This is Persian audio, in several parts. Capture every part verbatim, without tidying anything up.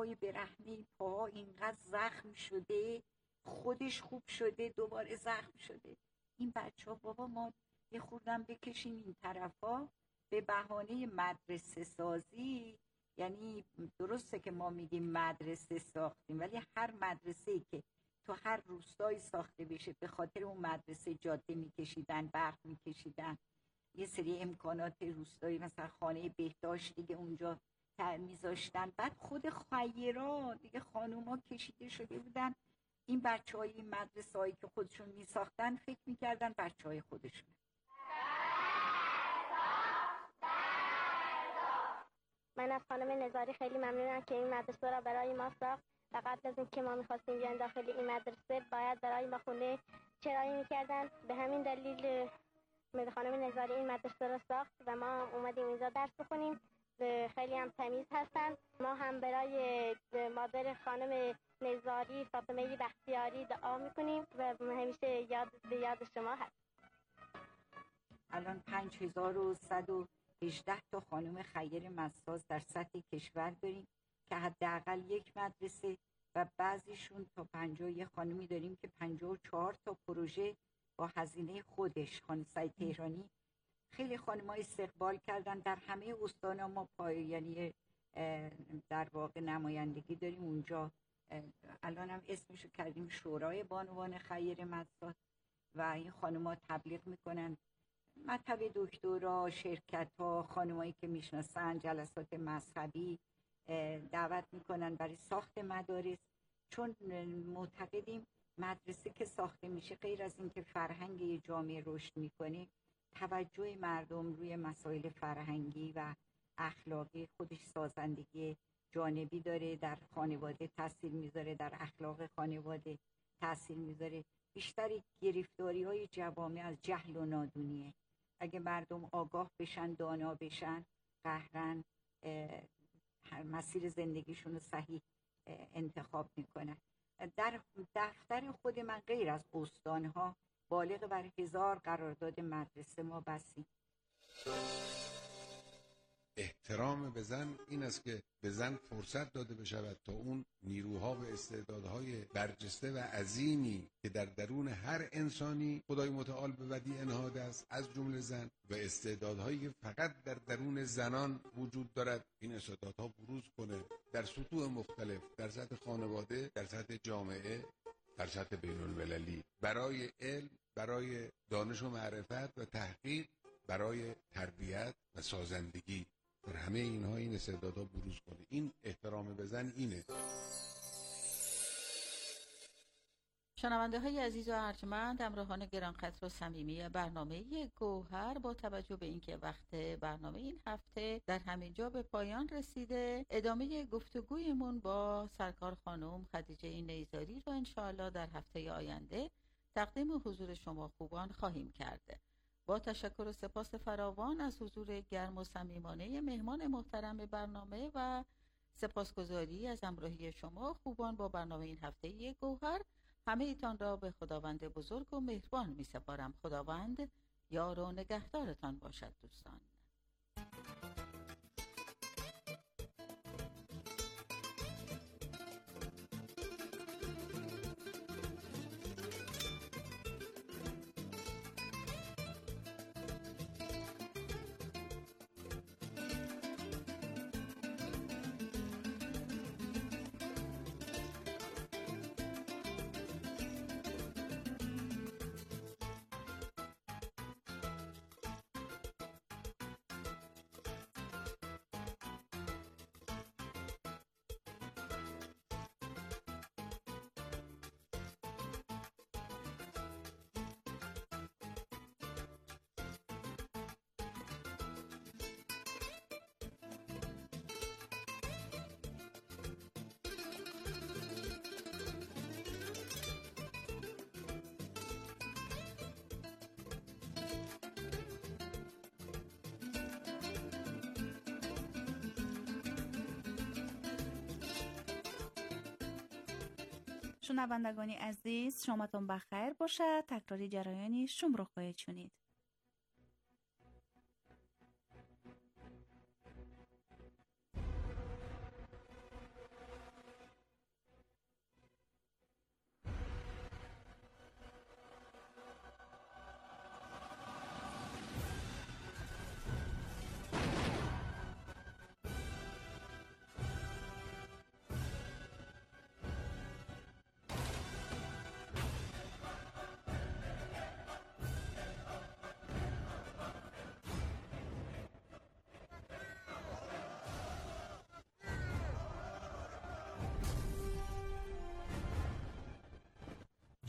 های برهنه، پاها اینقدر زخم شده، خودش خوب شده دوباره زخم شده. این بچه ها بابا ما یه خوردم بکشیم این طرفا به بهانه مدرسه سازی. یعنی درسته که ما میگیم مدرسه ساختیم، ولی هر مدرسه‌ای که تو هر روستایی ساخته بشه به خاطر اون مدرسه جاده میکشیدن، برق میکشیدن، یه سری امکانات روستایی مثلا خانه بهداشت دیگه اونجا میذاشتن. بعد خود خیرا دیگه خانوما کشیده شده بودن، این بچه های این مدرسه هایی که خودشون میساختن فکر میکردن بچه های خودشون. من از خانم نظاری خیلی ممنونم که این مدرسه را برای ما ساخت و قبل از اینکه ما میخواستیم بیایم داخل این مدرسه باید برای ما خونه کرایه میکردن. به همین دلیل خانم نظاری این مدرسه را ساخت و ما اومدیم اینجا درس بخونیم. خیلی هم تمیز هستن. ما هم برای مادر خانم نظاری فاطمه بختیاری دعا میکنیم و همیشه یاد به یاد شما هست. الان پنج هزار و صد و هجده تا خانم خیر مساز در سطح کشور داریم که حداقل یک مدرسه و بعضیشون تا پنجاه یه خانمی داریم که پنجاه و چهار تا پروژه با هزینه خودش. خانم سعید تهرانی خیلی خانم‌ها استقبال کردن در همه استان‌ها. ما پای یعنی در واقع نمایندگی داریم اونجا. الان هم اسمشو کردیم شورای بانوان خیر مساز و این خانم‌ها تبلیغ میکنن مطب دکترا، شرکت ها، خانمایی که میشناسن، جلسات مذهبی دعوت میکنن برای ساخت مدارس. چون معتقدیم مدرسه که ساخته میشه غیر از اینکه فرهنگ یه جامعه رشد میکنه، توجه مردم روی مسائل فرهنگی و اخلاقی خودش سازندگی جانبی داره، در خانواده تاثیر میذاره، در اخلاق خانواده تاثیر میذاره. بیشتری گرفتاری های جوامع از جهل و نادونیه. اگه مردم آگاه بشن، دانا بشن، قهرن مسیر زندگیشون رو صحیح انتخاب میکنن. در دفتر خود من غیر از استانها بالغ بر هزار قرارداد مدرسه ما بستیم. احترام به زن این است که به زن فرصت داده بشود تا اون نیروها و استعدادهای برجسته و عظیمی که در درون هر انسانی خدای متعال به ودیع انهاده است از جمله زن و استعدادهایی که فقط در درون زنان وجود دارد، این استعدادها بروز کنه در سطوح مختلف، در سطح خانواده، در سطح جامعه، در سطح بین المللی، برای علم، برای دانش و معرفت و تحقیق، برای تربیت و سازندگی. در همه اینها این استعدادها بروز کنه. این احترام به زن اینه. شنونده های عزیز و ارجمند، همراهان گرانقدر و صمیمی برنامه گوهر، با توجه به اینکه وقت برنامه این هفته در همین جا به پایان رسیده، ادامه گفتگویمون با سرکار خانم خدیجه نیزاری رو انشاءالله در هفته آینده تقدیم حضور شما خوبان خواهیم کرده. با تشکر و سپاس فراوان از حضور گرم و صمیمانه مهمان محترم برنامه و سپاسگزاری از همراهی شما خوبان با برنامه این هفته گوهر، همه ایتان را به خداوند بزرگ و مهربان می سپارم. خداوند یار و نگهدارتان باشد دوستان. شنوندگانی عزیز، شامتون بخیر باشد. تکراری جرایانی شم رو خواهید شنید.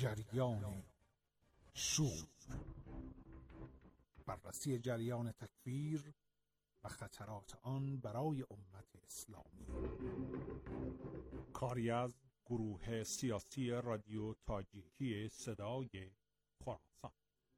جریان شور، بررسی جریان تکفیر و خطرات آن برای امت اسلامی. کاری از گروه سیاسی رادیو تاجیکی صدای خراسان.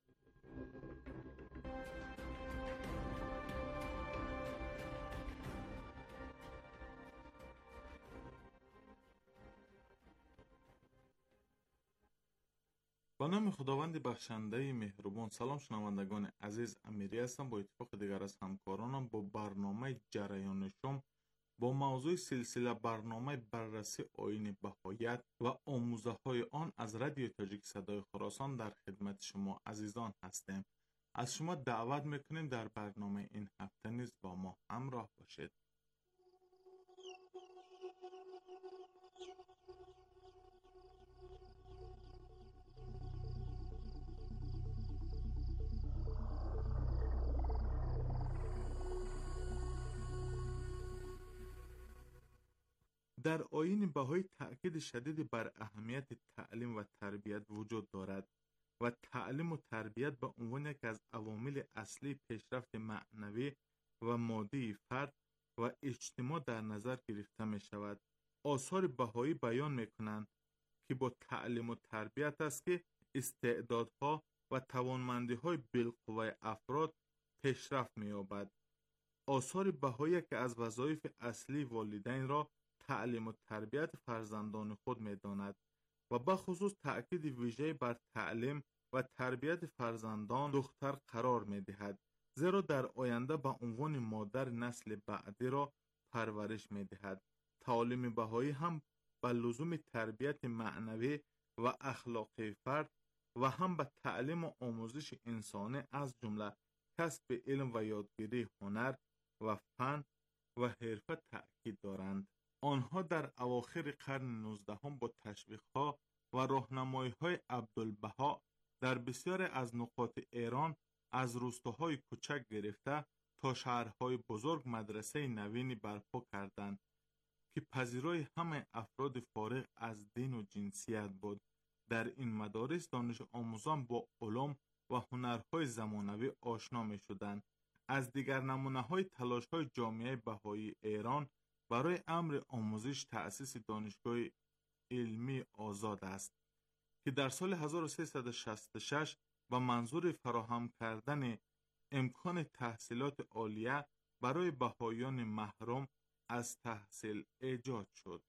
با نام خداوند بخشنده مهربان. سلام شنوندگان عزیز، امیری هستم. با اتفاق دیگر از همکارانم با برنامه جریان شم با موضوع سلسله برنامه بررسی آیین بهاییت و آموزه های آن از رادیو تاجیک صدای خراسان در خدمت شما عزیزان هستیم. از شما دعوت میکنیم در برنامه این هفته نیز با ما همراه باشید. در آیین بهایی تأکید شدید بر اهمیت تعلیم و تربیت وجود دارد و تعلیم و تربیت به عنوان یکی از عوامل اصلی پیشرفت معنوی و مادی فرد و اجتماع در نظر گرفته می شود. آثار بهایی بیان می کنند که با تعلیم و تربیت است که استعدادها و توانمندی های بالقوه افراد پیشرفت می یابد. آثار بهایی که از وظایف اصلی والدین را تعلیم و تربیت فرزندان خود می داند و بخصوص تأکید ویژه بر تعلیم و تربیت فرزندان دختر قرار می دهد، زیرا در آینده به عنوان مادر نسل بعدی را پرورش می دهد. تعالیم بهایی هم به لزوم تربیت معنوی و اخلاقی فرد و هم به تعلیم و آموزش انسانی از جمله کسب علم و یادگیری هنر و فن و حرفه تأکید دارند. آنها در اواخر قرن نوزدهم با تشویق‌ها و راهنمایی‌های عبدالبها در بسیاری از نقاط ایران از روستاهای کوچک گرفته تا شهرهای بزرگ مدرسه نوینی برپا کردند که پذیرای همه افراد فارغ از دین و جنسیت بود. در این مدارس دانش آموزان با علوم و هنرهای زمانوی آشنا می شدند. از دیگر نمونه‌های تلاش‌های جامعه بهایی ایران برای امر آموزش تأسیس دانشگاه علمی آزاد است که در سال هزار و سیصد و شصت و شش به منظور فراهم کردن امکان تحصیلات عالیه برای بهاییان محروم از تحصیل ایجاد شد.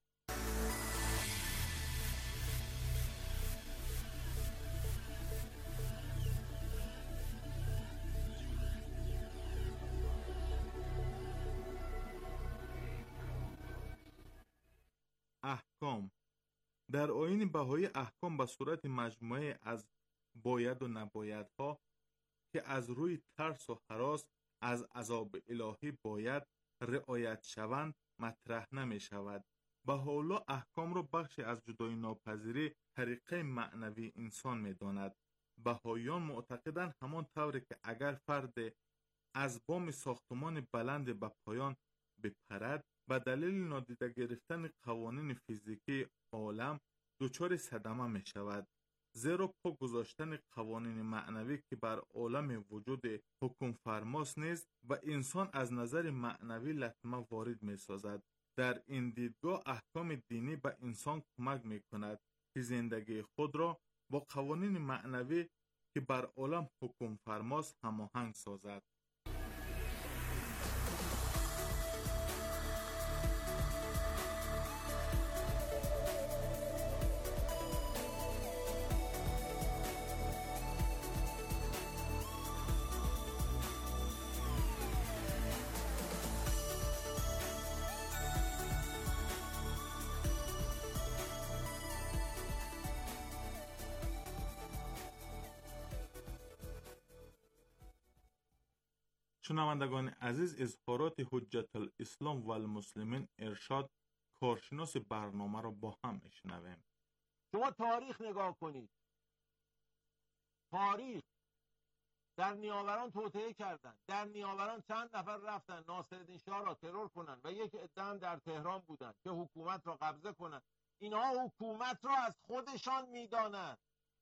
احکام. در آیین بهایی احکام به صورت مجموعه از باید و نبایدها که از روی ترس و هراس از عذاب الهی باید رعایت شوند مطرح نمی شود. بهاءالله احکام را بخشی از جدای ناپذیری طریقه معنوی انسان می داند. بهاییان معتقدند همان طوری که اگر فرد از بام ساختمان بلند به پایان بپرد به دلیل نادیده گرفتن قوانین فیزیکی عالم دچار صدمه می شود، زیرا پا گذاشتن قوانین معنوی که بر عالم وجود حکم فرماست نیست و انسان از نظر معنوی لطمه وارد می سازد. در این دیدگاه احکام دینی به انسان کمک می کند که زندگی خود را با قوانین معنوی که بر عالم حکم فرماست هماهنگ سازد. شنوندگان عزیز، اظهارات حجت الاسلام و المسلمین ارشاد کارشناس برنامه را با هم میشنویم. شما تاریخ نگاه کنید. تاریخ در نیاوران توطئه کردن. در نیاوران چند نفر رفتن ناصرالدین شاه را ترور کنن و یک عده هم در تهران بودن که حکومت را قبضه کنن. اینها حکومت را از خودشان میدانند.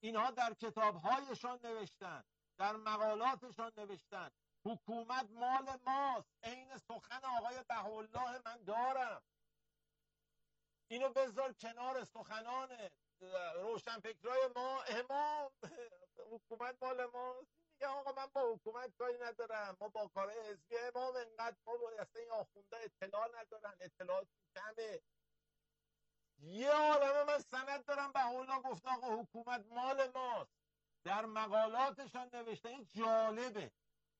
اینها در کتابهایشان نوشتن، در مقالاتشان نوشتن حکومت مال ماست. عین سخن آقای بهاءالله من دارم، اینو بذار کنار سخنان روشنفکرای ما. امام حکومت مال ماست، میگه آقا من با حکومت کاری ندارم، ما با کار حزبی. امام انقدر ما اصلا این آخونده اطلاع ندارن، اطلاعات کمه. یه عالمه من سند دارم بهاءالله گفت آقا حکومت مال ماست، در مقالاتشان نوشته. این جالبه.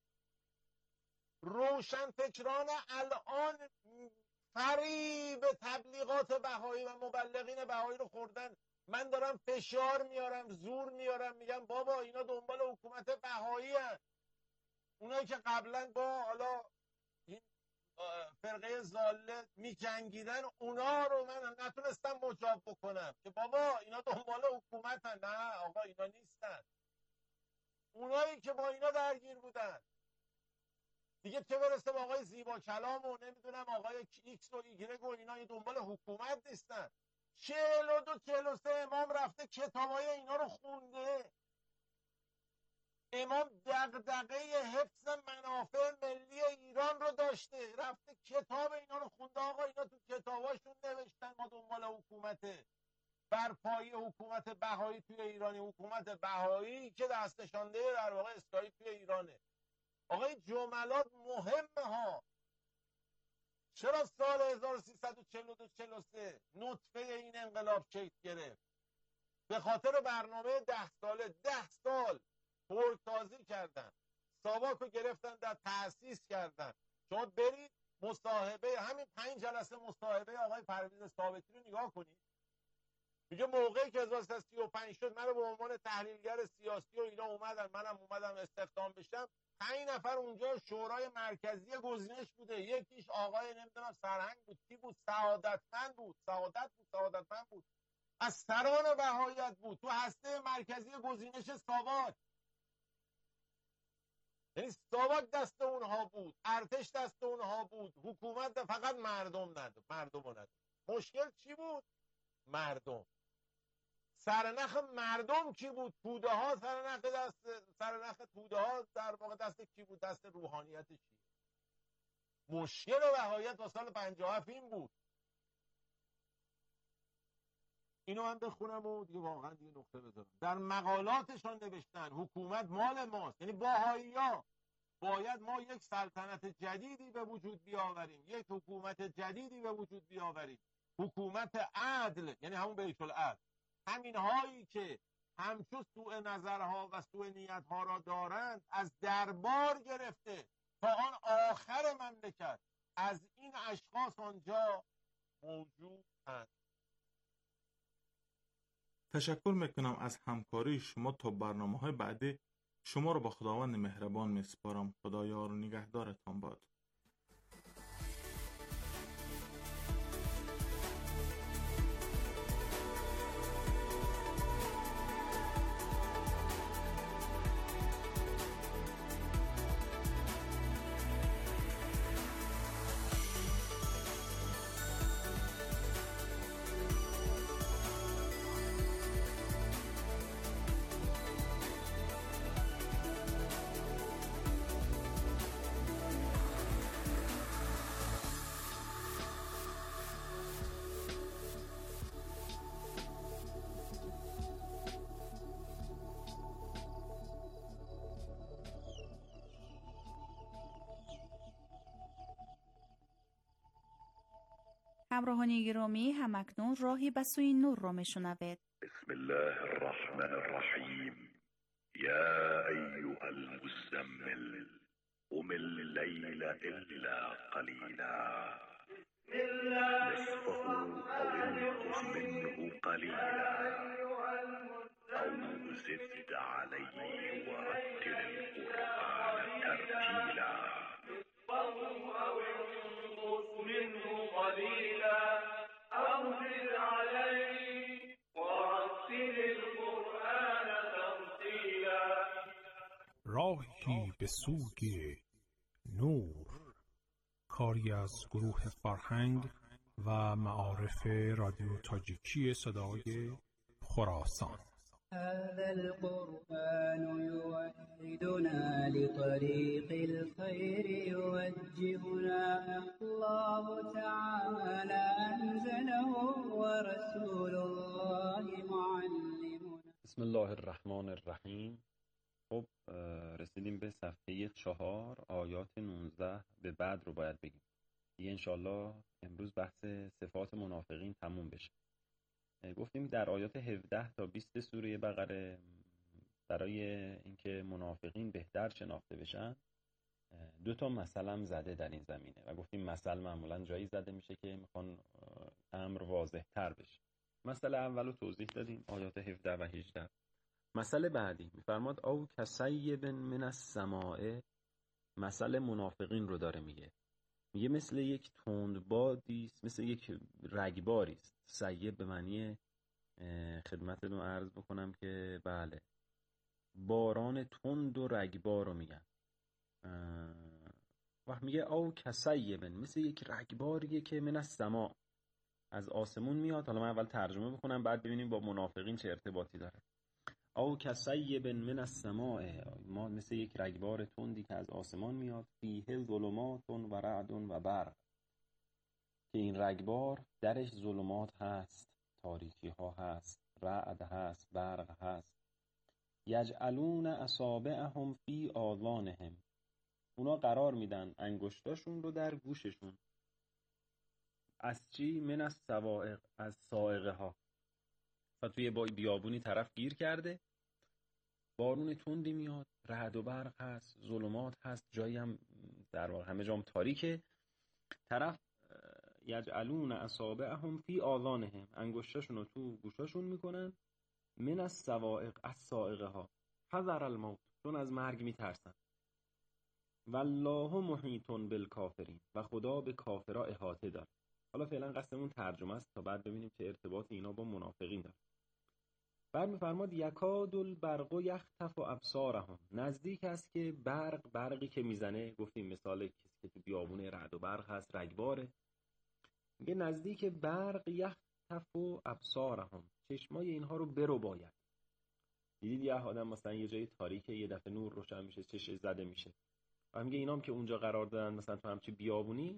روشنفکران الان فریب تبلیغات بهایی و مبلغین بهایی رو خوردن. من دارم فشار میارم، زور میارم، میگم بابا اینا دنبال حکومت بهایی هست. اونایی که قبلا با حالا این فرقه ضاله میجنگیدن، اونا رو من نتونستم مجاب بکنم که بابا اینا دنبال حکومت هست. نه آقا اینا نیستن. اونایی که با اینا درگیر بودن دیگه، چه برسه با آقای زیبا کلام و نمیدونم آقای ایکس و ایگرگ و اینا، این دنبال حکومت نیستن. چهل و دو چهل و سه امام رفته کتابای اینا رو خونده. امام دغدغه حفظ منافع ملی ایران رو داشته، رفته کتاب اینا رو خونده. آقا اینا تو کتاباشون نوشتن ما دنبال حکومته، برپایی حکومت بهایی توی ایرانی، حکومت بهایی که دستشانده در واقع اسرائیل توی ایرانه. آقا این جملات مهمه ها. چرا سال هزار و سیصد و چهل و دو چهل و سه نطفه این انقلاب شکل گرفت؟ به خاطر برنامه ده ساله. ده سال ترکتازی کردن، ساواک رو گرفتن در تأسیس کردن. شما برید مصاحبه، همین پنج جلسه مصاحبه آقای پرویز ثابتی رو نگاه کنید. میگه موقعی که هزار و سیصد و سی و پنج شد من رو به عنوان تحلیلگر سیاسی و اینا اومدن، منم اومدم استخدام بشم. پنج نفر اونجا شورای مرکزی گزینش بوده، یکیش آقای نمیدونم سرهنگ بود، کی بود، سعادتمند بود، سعادت بود، سعادتمند بود، از سران بهاییت بود، تو هسته مرکزی گزینش ساواک. یعنی ساواک دست اونها بود، ارتش دست اونها بود، حکومت فقط مردم نداد، مردم نداد. مشکل چی بود؟ مردم. سرنخ مردم کی بود؟ توده ها. سرنخ دست سرنخ توده ها در واقع دست کی بود؟ دست روحانیت شیعه. مشکل بهاییت تا سال پنجاه و هفت این بود. اینو من بخونم و دیگه واقعا دیگه نقطه بذارم. در مقالاتشان نوشتن حکومت مال ماست. یعنی بهایی‌ها باید ما یک سلطنت جدیدی به وجود بیاوریم، یک حکومت جدیدی به وجود بیاوریم، حکومت عدل، یعنی همون بیت العدل. همین هایی که همچو سوء نظرها و سوء نیتها را دارند از دربار گرفته تا آن آخر مملکت از این اشخاص آنجا موجود هست. تشکر میکنم از همکاری شما. تا برنامه‌های بعدی شما رو با خداوند مهربان میسپارم. خدایار و نگهدارتان باد. همراهان گرامی، همکنون راهی به سوی نور را میشنوید. بسم الله الرحمن الرحیم. یا ایها المزمل قم الليل الا قلیلا نصفه او انقص منه قلیلا او زد علیه ورتل القرآن ترتیلا. منه قليلا أو زد عليه ورتل القرآن ترتيلا. راهی به سوی نور، کاری از گروه فرهنگ و معارف رادیو تاجیکی صدای خراسان. هذا القرآن يوحدنا لطريق الخير يوجهنا الله تعالى أنزله ورسول الله معلمنا. بسم الله الرحمن الرحیم. خب رسیدیم به صفحه چهار آیات نوزده به بعد رو باید بگیم دیگه انشالله امروز بحث صفات منافقین تموم بشه. گفتیم در آیات هفده تا بیست سوره بقره برای اینکه منافقین بهتر شناخته بشن دو تا مثل زده در این زمینه و گفتیم مثل معمولا جایی زده میشه که میخوان امر واضح تر بشه. مثل اولو توضیح دادیم آیات هفده و هجده. مثل بعدی میفرماد او کسیب من السماء، مثل منافقین رو داره میگه. میگه مثل یک تندبادی است، مثل یک رگباری است. سیب به معنی خدمتتون عرض بکنم که بله باران تند و رگبار رو میگن. وقت میگه او کسیب، مثل یک رگباریه که من السماء، از آسمون میاد. حالا من اول ترجمه بکنم بعد ببینیم با منافقین چه ارتباطی داره. او کسیب من السماء، ما مثل یک رگبار تندی که از آسمان میاد. فیه ظلمات و رعد و برق، که این رگبار درش ظلمات هست، تاریکی ها هست، رعد هست، برق هست. یجعلون اصابعهم فی آذانهم، اونا قرار میدن انگشتاشون رو در گوششون. از چی؟ من از صواعق، از صاعقه ها. و توی با بیابونی طرف گیر کرده، بارون تندی میاد، رعد و برق هست، ظلمات هست، جایی هم در واقع همه جام تاریکه. طرف یجعلون اصابعهم فی آذانهم، انگشتاشون رو تو گوشاشون میکنن. من از صواعق، از صاعقه ها. حذر الموت، چون از مرگ میترسن. والله محیط بالکافرین، و خدا به کافرها احاطه داره. حالا فعلا قصدمون ترجمه است تا بعد ببینیم چه ارتباط اینا با منافقین داره. بعد میفرماد یکاد البرق یخطف ابصارهم، نزدیک است که برق، برقی که میزنه، گفتیم مثال کسی که تو بیابون رعد و برق هست، رگباره، میگه نزدیک برق یخطف ابصارهم، چشمای اینها رو برو باید. دیدید یه آدم مثلا یه جای تاریکه، یه دفعه نور روشن میشه، چشش زده میشه. و میگه اینام که اونجا قرار دادن مثلا تو همچی بیابونی،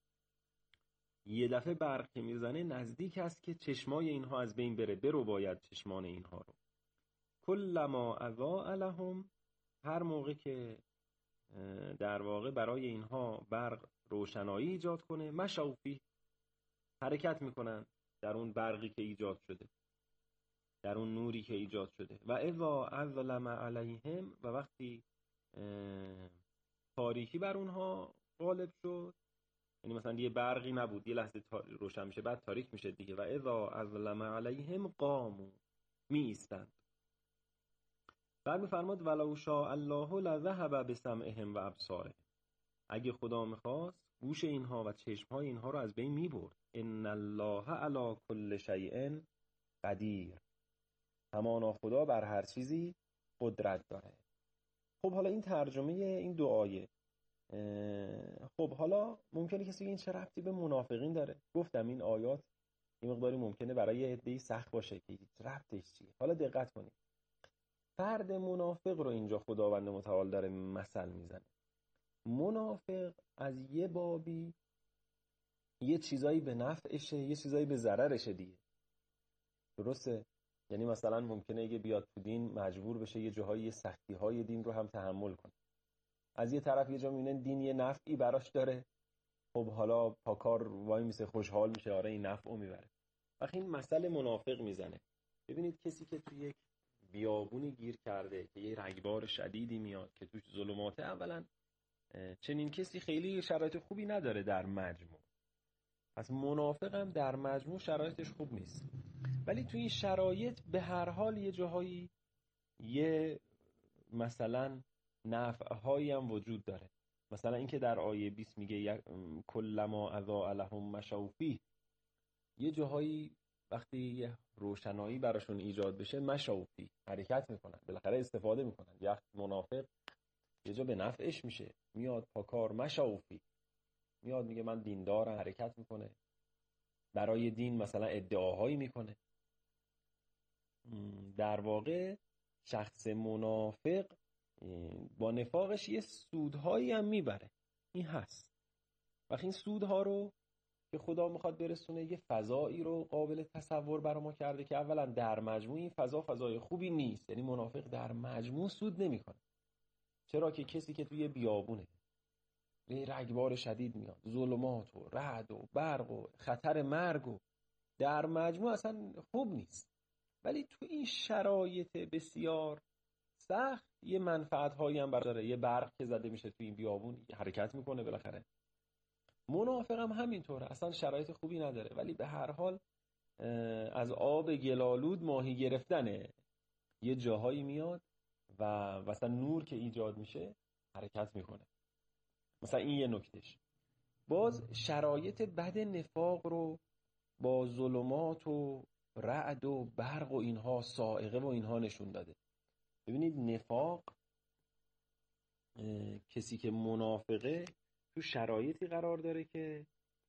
یه دفعه برق که میزنه نزدیک است که چشمای اینها از بین بره، برو باید چشمان اینها رو. کلما اضاء لهم، هر موقع که در واقع برای اینها برق روشنایی ایجاد کنه، مشوا فیه، حرکت میکنن در اون برقی که ایجاد شده، در اون نوری که ایجاد شده. و اذا اظلم علیهم، و وقتی تاریکی بر اونها غالب شد، یعنی مثلا یه برقی نبود، یه لحظه روشن میشه بعد تاریک میشه دیگه. و اذا اظلم علیهم قاموا، می ایستند. بعد میفرماد ولو شاء الله لذهب بسمعهم و ابصارهم، اگه خدا میخواست گوش اینها و چشمهای اینها رو از بین میبرد. ان الله علی کل شیء قدیر، همانا خدا بر هر چیزی قدرت داره. خب حالا این ترجمه این دو آیه. خب حالا ممکنه کسی این چه ربطی به منافقین داره؟ گفتم این آیات این مقداری ممکنه برای عده‌ای سخت باشه که ربطش چیه. حالا دقت کنید، فرد منافق رو اینجا خداوند متعال داره مثل میزنه. منافق از یه بابی یه چیزایی به نفعشه، یه چیزایی به ضررشه دیگه، درسته؟ یعنی مثلا ممکنه اگه بیاد تو دین مجبور بشه یه جاهای سختی های دین رو هم تحمل کنه. از یه طرف یه جا میبینن دین یه نفعی براش داره، خب حالا پاکار وای میسه، خوشحال میشه، آره این نفعو میبره. وقتی این مسئله منافق میزنه، ببینید کسی که توی یک بیابونی گیر کرده که یه رگبار شدیدی میاد که توش ظلماته، اولا چنین کسی خیلی شرایط خوبی نداره در مجموع. پس منافق هم در مجموع شرایطش خوب نیست، ولی توی این شرایط به هر حال یه جاهایی یه مثلا نفعهایی هم وجود داره. مثلا اینکه در آیه بیست میگه کلما اضاء لهم مشوا فیه، یه جاهایی وقتی یه روشنایی براشون ایجاد بشه مشوا فیه، حرکت میکنن، بالاخره استفاده میکنن. یه منافق یه جا به نفعش میشه، میاد پاکار مشوا فیه، میاد میگه من دیندارم، حرکت میکنه برای دین، مثلا ادعاهایی میکنه. در واقع شخص منافق با نفاقش یه سودهایی هم میبره. این هست. وقتی این سودها رو که خدا میخواد برسونه، یه فضایی رو قابل تصور برای ما کرده که اولا در مجموع این فضا فضای خوبی نیست. یعنی منافق در مجموع سود نمیکنه. چرا که کسی که توی بیابونه، یه رگبار شدید میاد، ظلمات و رعد و برق و خطر مرگ و در مجموع اصلا خوب نیست. ولی تو این شرایط بسیار سخت یه منفعت هایی هم برداره. یه برق که زده میشه توی این بیابون حرکت میکنه بالاخره. منافق هم همینطوره، اصلا شرایط خوبی نداره ولی به هر حال از آب گلالود ماهی گرفتنه. یه جاهایی میاد و مثلا نور که ایجاد میشه حرکت میکنه. مثلا این یه نکتهش. باز شرایط بد نفاق رو با ظلمات و رعد و برق و اینها، صاعقه و اینها نشون داده. ببینید نفاق، کسی که منافقه تو شرایطی قرار داره که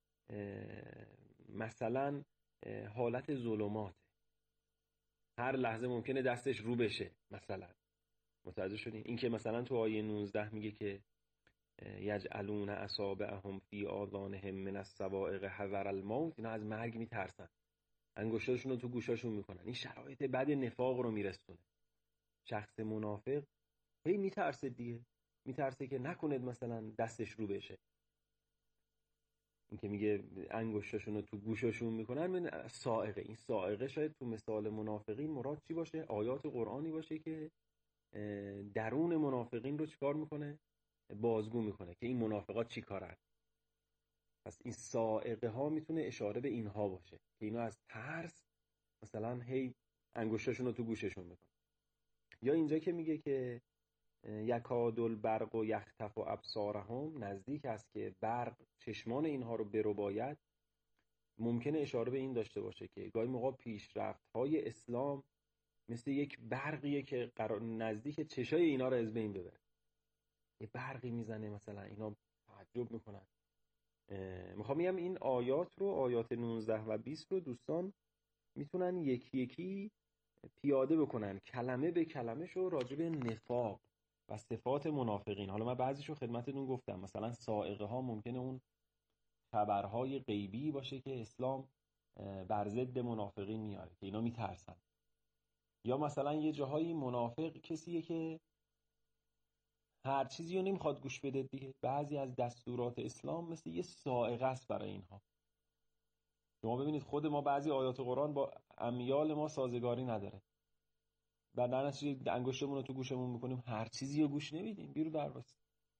مثلا حالت ظلماته، هر لحظه ممکنه دستش رو بشه. مثلا متوجه شدین؟ این که مثلا تو آیه نوزده میگه که یجعلون اصابعهم فی آذانهم من الصواعق حذر الموت، اینا از مرگ میترسن، انگشتاشون رو تو گوشاشون میکنن. این شرایط بد نفاق رو میرسونه. شخص منافق هی میترسه دیگه، میترسه که نکند مثلا دستش رو بشه. این که میگه انگشتاشون رو تو گوشاشون میکنن من صاعقه. این صاعقه شاید تو مثال منافقین مراد چی باشه؟ آیات قرآنی باشه که درون منافقین رو چیکار میکنه؟ بازگو میکنه که این منافقات چی کارن. پس این صاعقه ها میتونه اشاره به اینها باشه که اینا از ترس مثلا هی انگشتاشون رو تو گوششون میکنن. یا اینجا که میگه که یکاد البرق و یخطف و ابصارهم، نزدیک است که برق چشمان اینها رو برباید. ممکنه اشاره به این داشته باشه که گاهی موقع پیشرفت‌های اسلام مثل یک برقیه که قرار نزدیک چشای اینا رو از بین ببره. یه برقی میزنه مثلا، اینا تعجب میکنن. میخوام بگم این آیات رو، آیات نوزده و بیست رو دوستان میتونن یکی یکی پیاده بکنن، کلمه به کلمه شو راجع به نفاق و صفات منافقین. حالا من بعضیشو خدمتتون گفتم، مثلا صاعقه ها ممکنه اون خبرهای غیبی باشه که اسلام بر ضد منافقین میاره که اینا میترسن. یا مثلا یه جاهایی منافق کسیه که هر چیزی رو نمیخواد گوش بده دیگه. بعضی از دستورات اسلام مثل یه صاعقه است برای اینها. شما ببینید خود ما بعضی آیات قرآن با امیال ما سازگاری نداره، بعد در نتیجه انگشتمون رو تو گوشمون میکنیم، هر چیزی رو گوش نمیدیم، بیرو درواسی.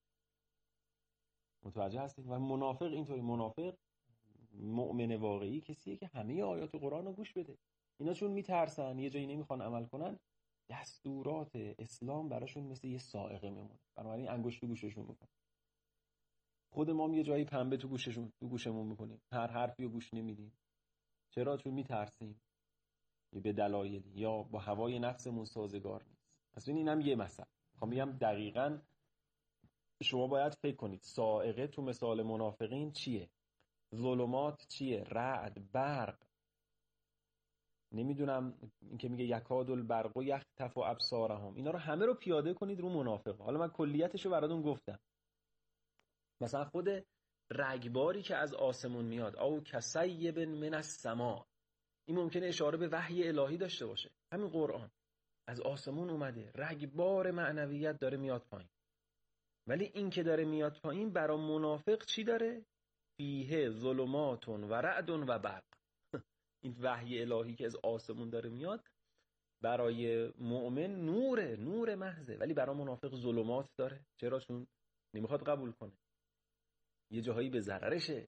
متوجه هستید؟ و منافق اینطوری، منافق مؤمن واقعی کسیه که همه آیات قرآن رو گوش بده. اینا چون میترسن، یه جایی نمیخوان عمل کنن، دستورات اسلام براشون مثل یه صاعقه میمونه، بنابراین انگشت تو گوششون میکنن. خود ما یه جایی پنبه تو گوششون تو گوشمون میکنیم، هر حرفی رو گوش نمیدیم. چرا؟ چون میترسیم به دلایلی، یا با هوای نفسمون سازگار نیست. پس این اینم یه مثل. میخوام بگم دقیقاً شما باید فکر کنید صاعقه تو مثال منافقین چیه، ظلمات چیه، رعد، برق، نمیدونم این که میگه یکاد البرق و یخطف و ابصارهم، اینا رو همه رو پیاده کنید رو منافق. حالا من کلیتش رو براتون گفتم. مثلا خود رگباری که از آسمون میاد، او کسیب من السماء، این ممکنه اشاره به وحی الهی داشته باشه. همین قرآن از آسمون اومده، رگبار معنویت داره میاد پایین. ولی این که داره میاد پایین برای منافق چی داره؟ فیه ظلمات و رعد و برق. این وحی الهی که از آسمون داره میاد برای مؤمن نوره، نور محضه، ولی برای منافق ظلمات داره. چرا؟ چون نمیخواد قبول کنه، یه جاهایی به ضررشه.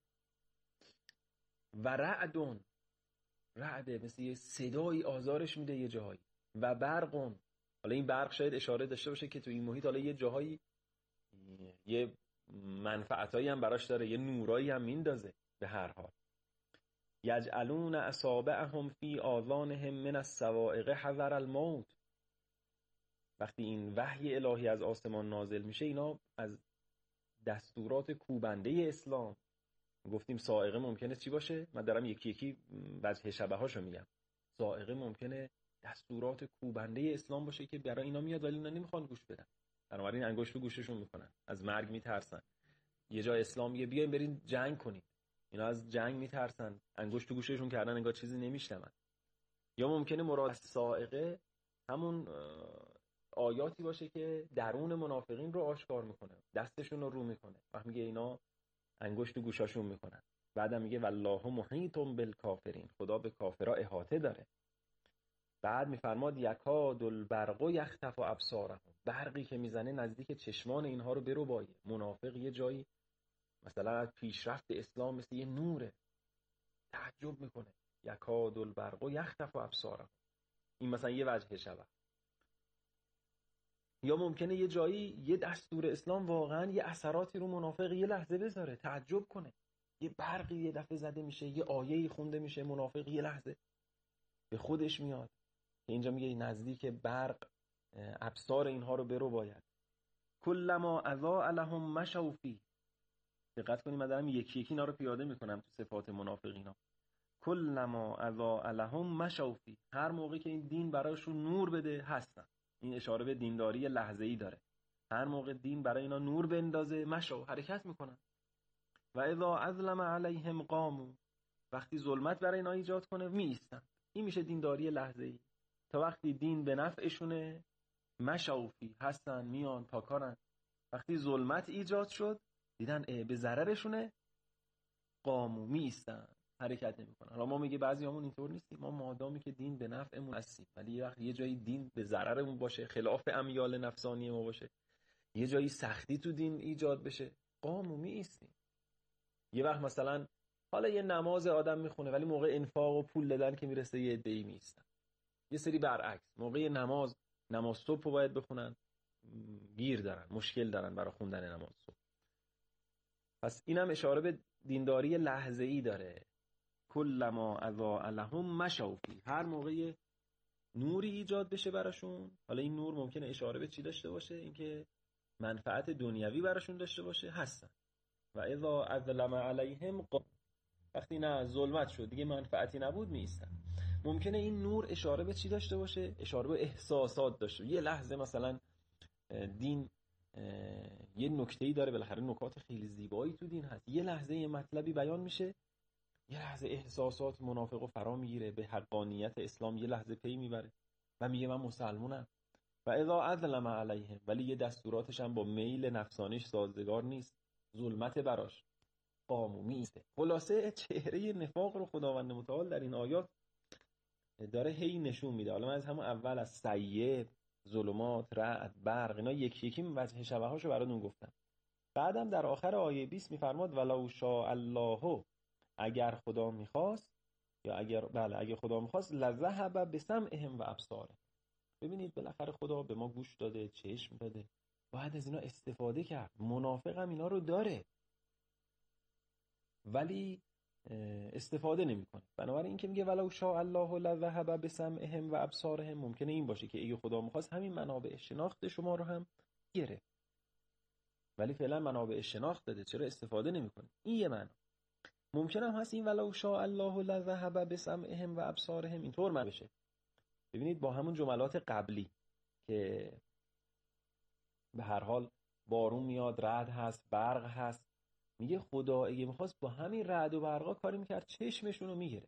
و رعدون، رعده مثل یه صدایی آزارش میده یه جاهایی. و برقون، حالا این برق شاید اشاره داشته باشه که تو این محیط حالا یه جاهایی یه منفعتایی هم براش داره، یه نورایی هم میندازه. به هر حال یجعلون اصابعهم فی آذانهم من الصواعق حذر الموت، وقتی این وحی الهی از آسمان نازل میشه، اینا از دستورات کوبنده اسلام، گفتیم صاعقه ممکنه چی باشه؟ من دارم یکی یکی وجه شبه هاشو میگم. صاعقه ممکنه دستورات کوبنده اسلام باشه که برای اینا میاد ولی اینا نمیخوان گوش بدن. بنابراین انگشت تو گوششون میکنن، از مرگ میترسن. یه جا اسلام میگه بیاین برین جنگ کنید، اینا از جنگ میترسن، انگشت تو گوششون کردن انگار چیزی نمیشنون. یا ممکنه مراد صاعقه همون آیاتی باشه که درون منافقین رو آشکار میکنه، دستشون رو رو میکنه. وقتی میگه اینا انگشت تو گوشاشون میکنن، بعدم میگه والله محیط بالکافرین، خدا به کافرها احاطه داره. بعد میفرماد یکاد البرق یخطف ابصارهم، برقی که میزنه نزدیک چشمان اینها رو برو بایه. منافق یه جایی مثلا از پیشرفت اسلام مثل یه نوره، تعجب میکنه. یکاد البرق یخطف ابصارهم، این مثلا یه وجه شبه. یا ممکنه یه جایی یه دستور اسلام واقعا یه اثراتی رو منافق یه لحظه بذاره، تعجب کنه. یه برقی یه دفعه زده میشه، یه آیه‌ای خونده میشه، منافق یه لحظه به خودش میاد که اینجا میگه نزدیک برق ابصار اینها رو برو باید. کلما اضاء لهم مشوا فیه. دقت کنیم من دارم یکی یکی اینا رو پیاده میکنم تو صفات منافقینا. کلما اضاء لهم مشوا فیه، هر موقع که این دین براشون نور بده هستن. این اشاره به دینداری لحظه‌ای داره. هر موقع دین برای اینا نور بندازه مشوا، حرکت میکنن. و اذا اظلم علیهم قاموا، وقتی ظلمت برای اینا ایجاد کنه می ایستن. این میشه دینداری لحظه‌ای. تا وقتی دین به نفعشونه مشوا فیه، هستن، میان، پاکارن. وقتی ظلمت ایجاد شد دیدن به ضررشونه، قاموا، می ایستن، حرکت نمیکنن. حالا ما میگه بعضیامون اینطور نیستیم، ما مادامی که دین به نفعمون هستیم، ولی یه وقت یه جایی دین به ضررمون باشه، خلاف امیال نفسانی ما باشه، یه جایی سختی تو دین ایجاد بشه، قاموا، می ایستیم. یه وقت مثلا حالا یه نماز آدم میخونه ولی موقع انفاق و پول دادن که میرسه یه عده‌ای میستن. یه سری برعکس، موقع نماز نماز صبح رو باید بخونن، گیر دارن، مشکل دارن برای خوندن نماز صبح. پس اینم اشاره به دینداری لحظه‌ای داره. کلما اضاء لهم مشوا فیه، هر موقع نوری ایجاد بشه براشون. حالا این نور ممکنه اشاره به چی داشته باشه؟ اینکه منفعت دنیوی براشون داشته باشه، هستن. و اذا اظلم علیهم قام، وقتی نه ظلمت شد دیگه منفعتی نبود می ایستن. ممکنه این نور اشاره به چی داشته باشه؟ اشاره به احساسات داشته. یه لحظه مثلا دین یه نکته‌ای داره، بالاخره نکات خیلی زیبایی تو دین هست، یه لحظه یه مطلبی بیان میشه، یه لحظه احساسات منافقو فرا میگیره، به حقانیت اسلام یه لحظه پی میبره و میگه من مسلمونم. و اذا اظلم علیهم، ولی یه دستوراتش هم با میل نفسانیش سازگار نیست، ظلمت براش، قاموا، میسته. خلاصه چهره نفاق رو خداوند متعال در این آیات داره هی نشون میده. حالا من از همون اول از سیب، ظلمات، رعد، برق، اینا یکی یکی وجه شبههاشو براتون گفتم. بعدم در آخر آیه بیست میفرماد ولو شاء الله، اگر خدا میخواست، یا اگر بله اگر خدا میخواست لذهب بسمعهم و ابصارهم. ببینید بالاخره خدا به ما گوش داده، چشم داده، باید از اینا استفاده کرد. منافق هم اینا رو داره ولی استفاده نمیکنه. بنابراین این که میگه ولو شاء الله لذهب بسمعهم و ابصارهم، ممکنه این باشه که اگه خدا میخواست همین منابع شناخت شما رو هم گرفت، ولی فعلا منابع شناخت داده، چرا استفاده نمیکنه؟ این یه معنی. ممکن هم هست این ولو شاء الله لذهب بسمعهم و ابصارهم اینطور معنی بشه. ببینید با همون جملات قبلی که به هر حال بارون میاد، رعد هست، برق هست، میگه خدا اگه میخواست با همین رعد و برقا کاری میکرد، چشمشون رو میگیره،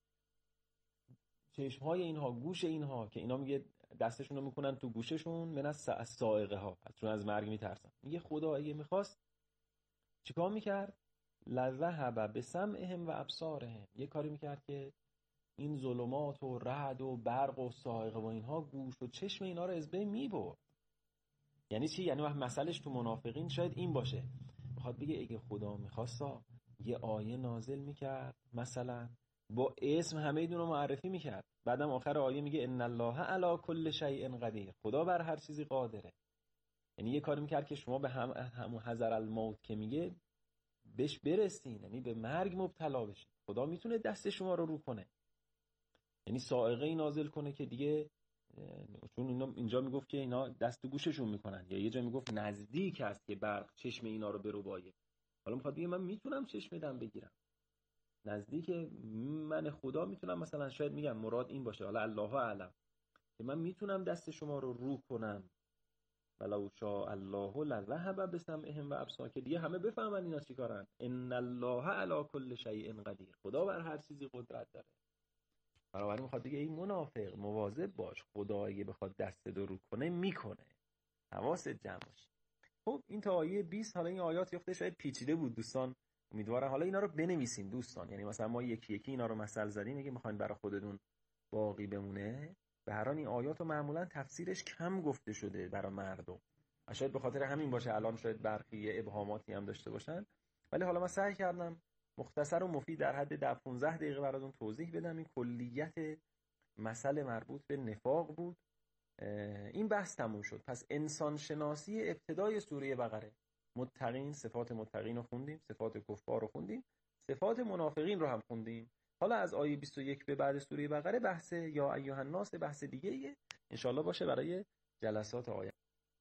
چشمهای اینها، گوش اینها، که اینا میگه دستشون رو میکنن تو گوششون، من از صاعقه ها، چون از مرگ میترسن. میگه خدا اگه میخواست چیکار میکرد؟ لذهب بسمعهم و ابصارهم، یه کاری میکرد که این ظلمات و رعد و برق و صاعقه و اینها گوش و چشم اینا رو از بین میبرد. یعنی چی؟ یعنی وقت مسئلهش تو منافقین شاید این باشه، میخواد بگه اگه خدا میخواستا یه آیه نازل میکرد، مثلا با اسم همه ایدون رو معرفی میکرد، بعدم آخر آیه میگه ان الله علی کل شیء قدیر، خدا بر هر چیزی قادره. یعنی یه کاری میکرد که شما به هم همون حذر الموت که میگه بهش برسین، یعنی به مرگ مبتلا بشین، خدا میتونه دست شما رو رو کنه. یعنی صاعقه ای نازل کنه که دیگه، چون اینا اینجا میگفت که اینا دست و گوششون میکنن، یا یه جا میگفت نزدیک است که برق چشم اینا رو برو بایه. حالا میخواد بگه من میتونم چشم دم بگیرم، نزدیک من خدا میتونم، مثلا شاید میگم مراد این باشه، حالا الله اعلم، که من میتونم دست شما رو رو کنم، ولو شاء الله لذهب بسمعهم و ابصارهم، که دیگه همه بفهمن اینا چیکارن. ان الله علی کل شیء قدیر، خدا بر هر چیزی قدرت داره. بنابراین میخواد دیگه این منافق مواظب باش، خدا اگه بخواد دست دو رو کنه میکنه، حواست جمع باشه. خب این تا آیه بیست. حالا این آیات یافته شاید پیچیده بود دوستان، امیدوارم حالا اینا رو بنویسین دوستان، یعنی مثلا ما یکی یکی اینا رو مثل زدیم، اگه میخواین برای خودتون باقی بمونه. به هر حال این آیات رو معمولا تفسیرش کم گفته شده برای مردم، شاید به خاطر همین باشه الان شاید برخی ابهاماتی هم داشته باشن، ولی حالا من سعی کردم مختصر و مفید در حد ده پانزده دقیقه براتون توضیح بدم. این کلیت مسئله مربوط به نفاق بود. این بحث تموم شد. پس انسان شناسی ابتدای سوره بقره، متقین، صفات متقین رو خوندیم، صفات کفار رو خوندیم، صفات منافقین رو هم خوندیم. حالا از آیه بیست و یک به بعد سوره بقره بحث یا ایها الناس بحث دیگه ایه انشالله باشه برای جلسات آینده.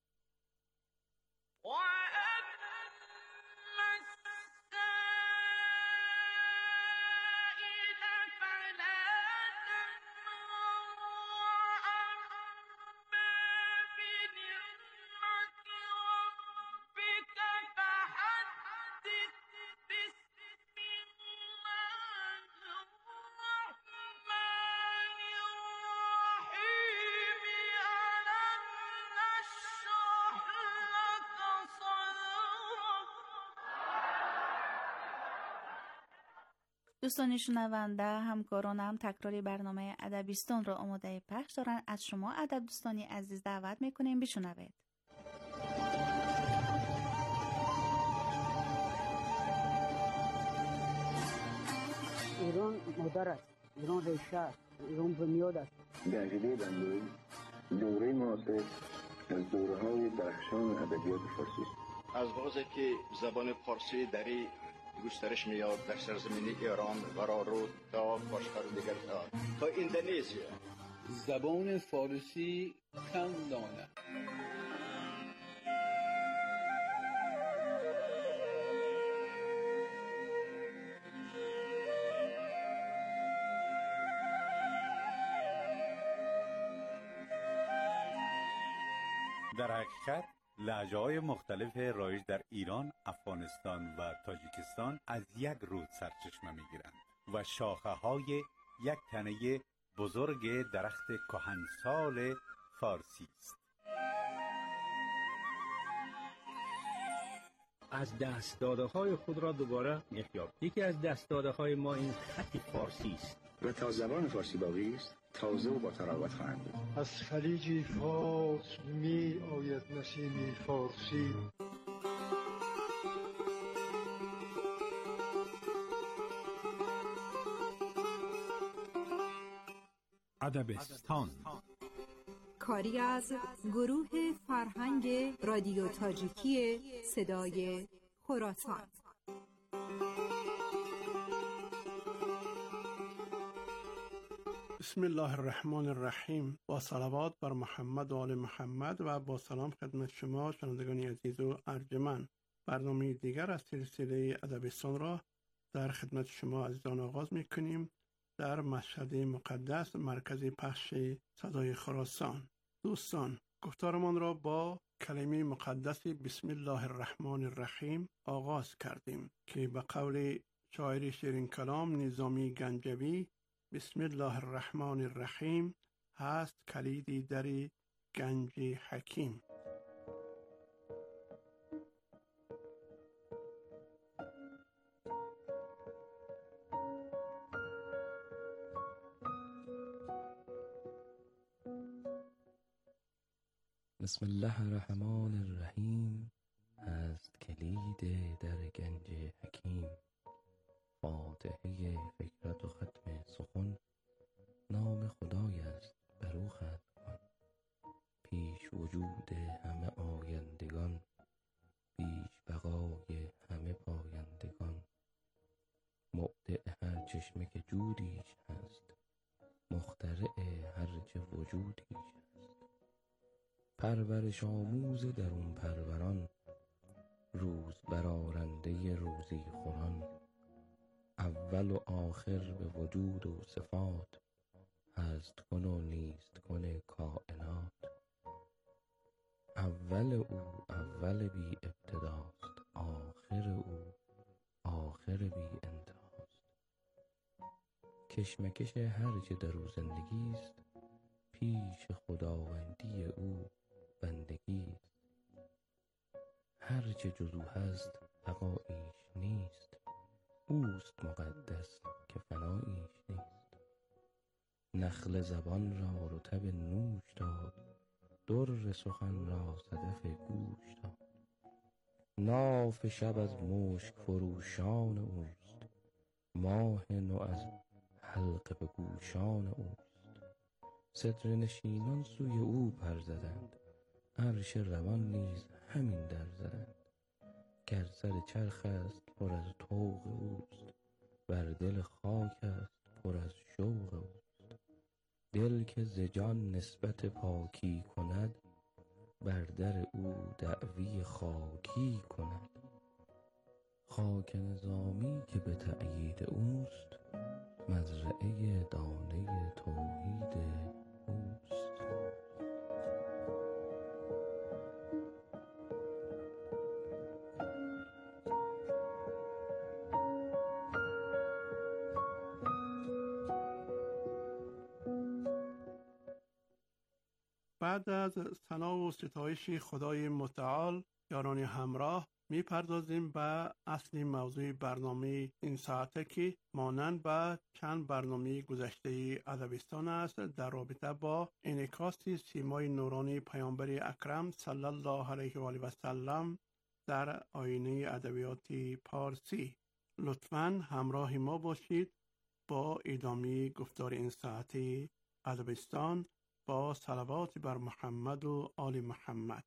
دوستان شنونده، همکارانم تکراری برنامه ادبیستان را آماده پخش دارن. از شما ادب دوستانی عزیز دعوت میکنیم بشنوید. ایران مادر است، ایران ریشه است، ایران بنیاد است. گنجیده بندوی دوره معاصر از دوره‌های درخشان ادبیات فارسی است. از وقتی که زبان فارسی دری گسترش میاد در سرزمین ایران قرار تا باشتر دیگر تا تا اندونزیا، زبان فارسی کم دانه. در حقیقت لهجه‌های مختلف رایج در ایران، افغانستان و تاجیکستان از یک رود سرچشمه می‌گیرند و شاخه‌های یک تنه بزرگ درخت کهنسال فارسی است. از دست داده‌های خود را دوباره می‌یابیم. یکی از دست داده‌های ما این خط فارسی است و تا زبان فارسی باقی است تازه و با تراوت خواهند بود. از خلیج فارس می آید نسیم فارسی. ادبستان کاری از گروه فرهنگ رادیو تاجیکی صدای خراسان. بسم الله الرحمن الرحیم. با صلوات بر محمد و آل محمد و با سلام خدمت شما شنوندگان عزیز و ارجمند. برنامه دیگر از سلسله ادبستان را در خدمت شما عزیزان آغاز می‌کنیم در مشهد مقدس مرکز پخش صدای خراسان. دوستان، گفتارمان را با کلمه مقدس بسم الله الرحمن الرحیم آغاز کردیم که به قول شاعر شیرین کلام نظامی گنجوی بسم الله الرحمن الرحیم هست کلیدی در گنج حکیم. بسم الله الرحمن الرحیم هست کلید در گنج حکیم. فاتحه فکرت و ختم سخن نام خدای است بر او ختم کن. پیش وجود همه آیندگان، پیش بقای همه پایندگان. مبدع هر چشمه که جودیش هست، مخترع هر چه وجودیش هست. پرورش آموز درون پروران، روز برآرنده روزی خوران. اول و آخر به وجود و صفات، هست کن و نیست کن کائنات. اول او اول بی ابتداست، آخر او آخر بی انتهاست. کشمکش هر چه در او زندگیست، پیش خداوندی او بندگیست. هر چه جز او هست بقاییش نیست، اوست مقدس که فناییش نیست. نخل زبان را رطب نوش داد، در سخن را صدف گوش داد. ناف شب از مشک فروشان اوست، ماه نو از حلقه به گوشان اوست. صدر نشینان سوی او پر زدند، عرش روان نیز همین در زدند. گر سر چرخ است پر از طوق اوست، بر دل خاک است پر از شوق اوست. دل که ز جان نسبت پاکی کند، بر در او دعوی خاکی کند. خاک نظامی که به تأیید اوست، مزرعه دانه توحید اوست. بعد از ثنا و ستایش خدای متعال، یاران همراه میپردازیم به اصلی موضوع برنامه این ساعته که مانند به چند برنامه گذشته ادبستان است، در رابطه با انعکاس سیمای نورانی پیامبر اکرم صلی الله علیه و آله و سلم در آینه ادبیات پارسی. لطفاً همراه ما باشید با ادامه گفتار این ساعته ادبستان با صلوات بر محمد و آل محمد.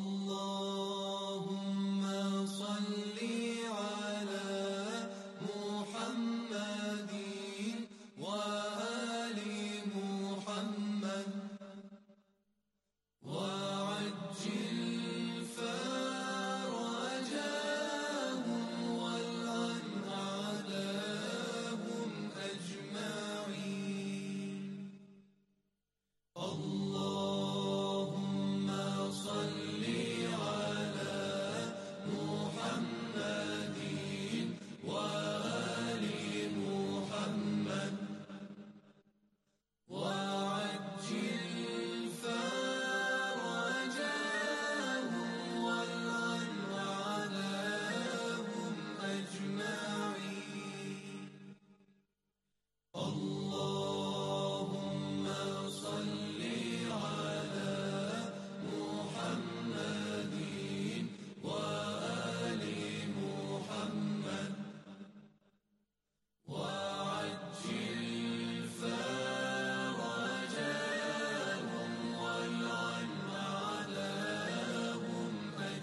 اللهم صل على محمد و آل محمد و عجل فرجهم والعن عليهم اجمعین. اللهم صل على محمد وآل محمد وعجل فرجهم والعن عليهم أجمعين. اللهم صل على محمد وآل محمد وعجل فرجهم والعن عليهم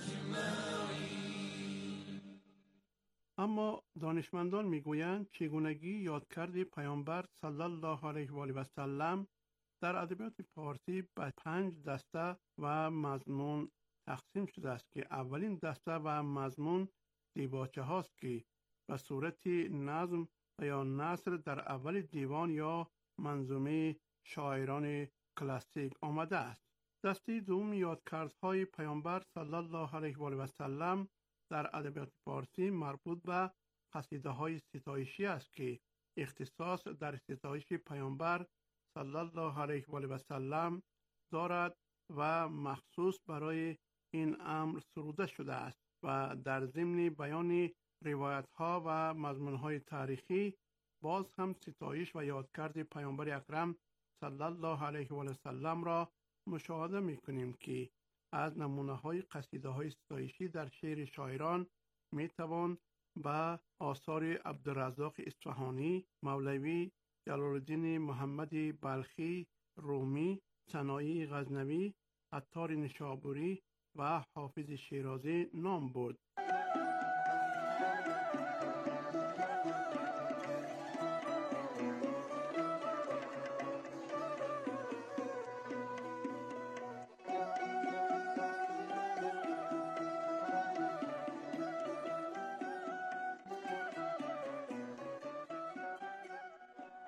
أجمعين. اما دانشمندان میگویند چگونگی یادکرد پیامبر صلی الله علیه و آله و سلم در ادبیات فارسی به پنج دسته و مضمون تقسیم شده است که اولین دسته و مضمون دیباچه هاست که به صورت نظم و یا نثر در اول دیوان یا منظومه شاعران کلاسیک آمده است. دسته دوم یادکردهای پیامبر صلی الله علیه و آله و سلم در ادبیات فارسی مربوط به قصیده های ستایشی است که اختصاص در ستایش پیامبر صلی الله علیه و آله و سلم دارد و مخصوص برای این امر سروده شده است و در ضمن بیان روایت ها و مضمون های تاریخی باز هم ستایش و یادکرد پیامبر اکرم صلی الله علیه و آله و سلم را مشاهده می کنیم که از نمونه های قصیده های ستایشی در شعر شاعران می توان به آثار عبدالرزاق اصفهانی، مولوی، جلال الدین محمد بلخی، رومی، سنایی غزنوی، عطار نشابوری و حافظ شیرازی نام برد.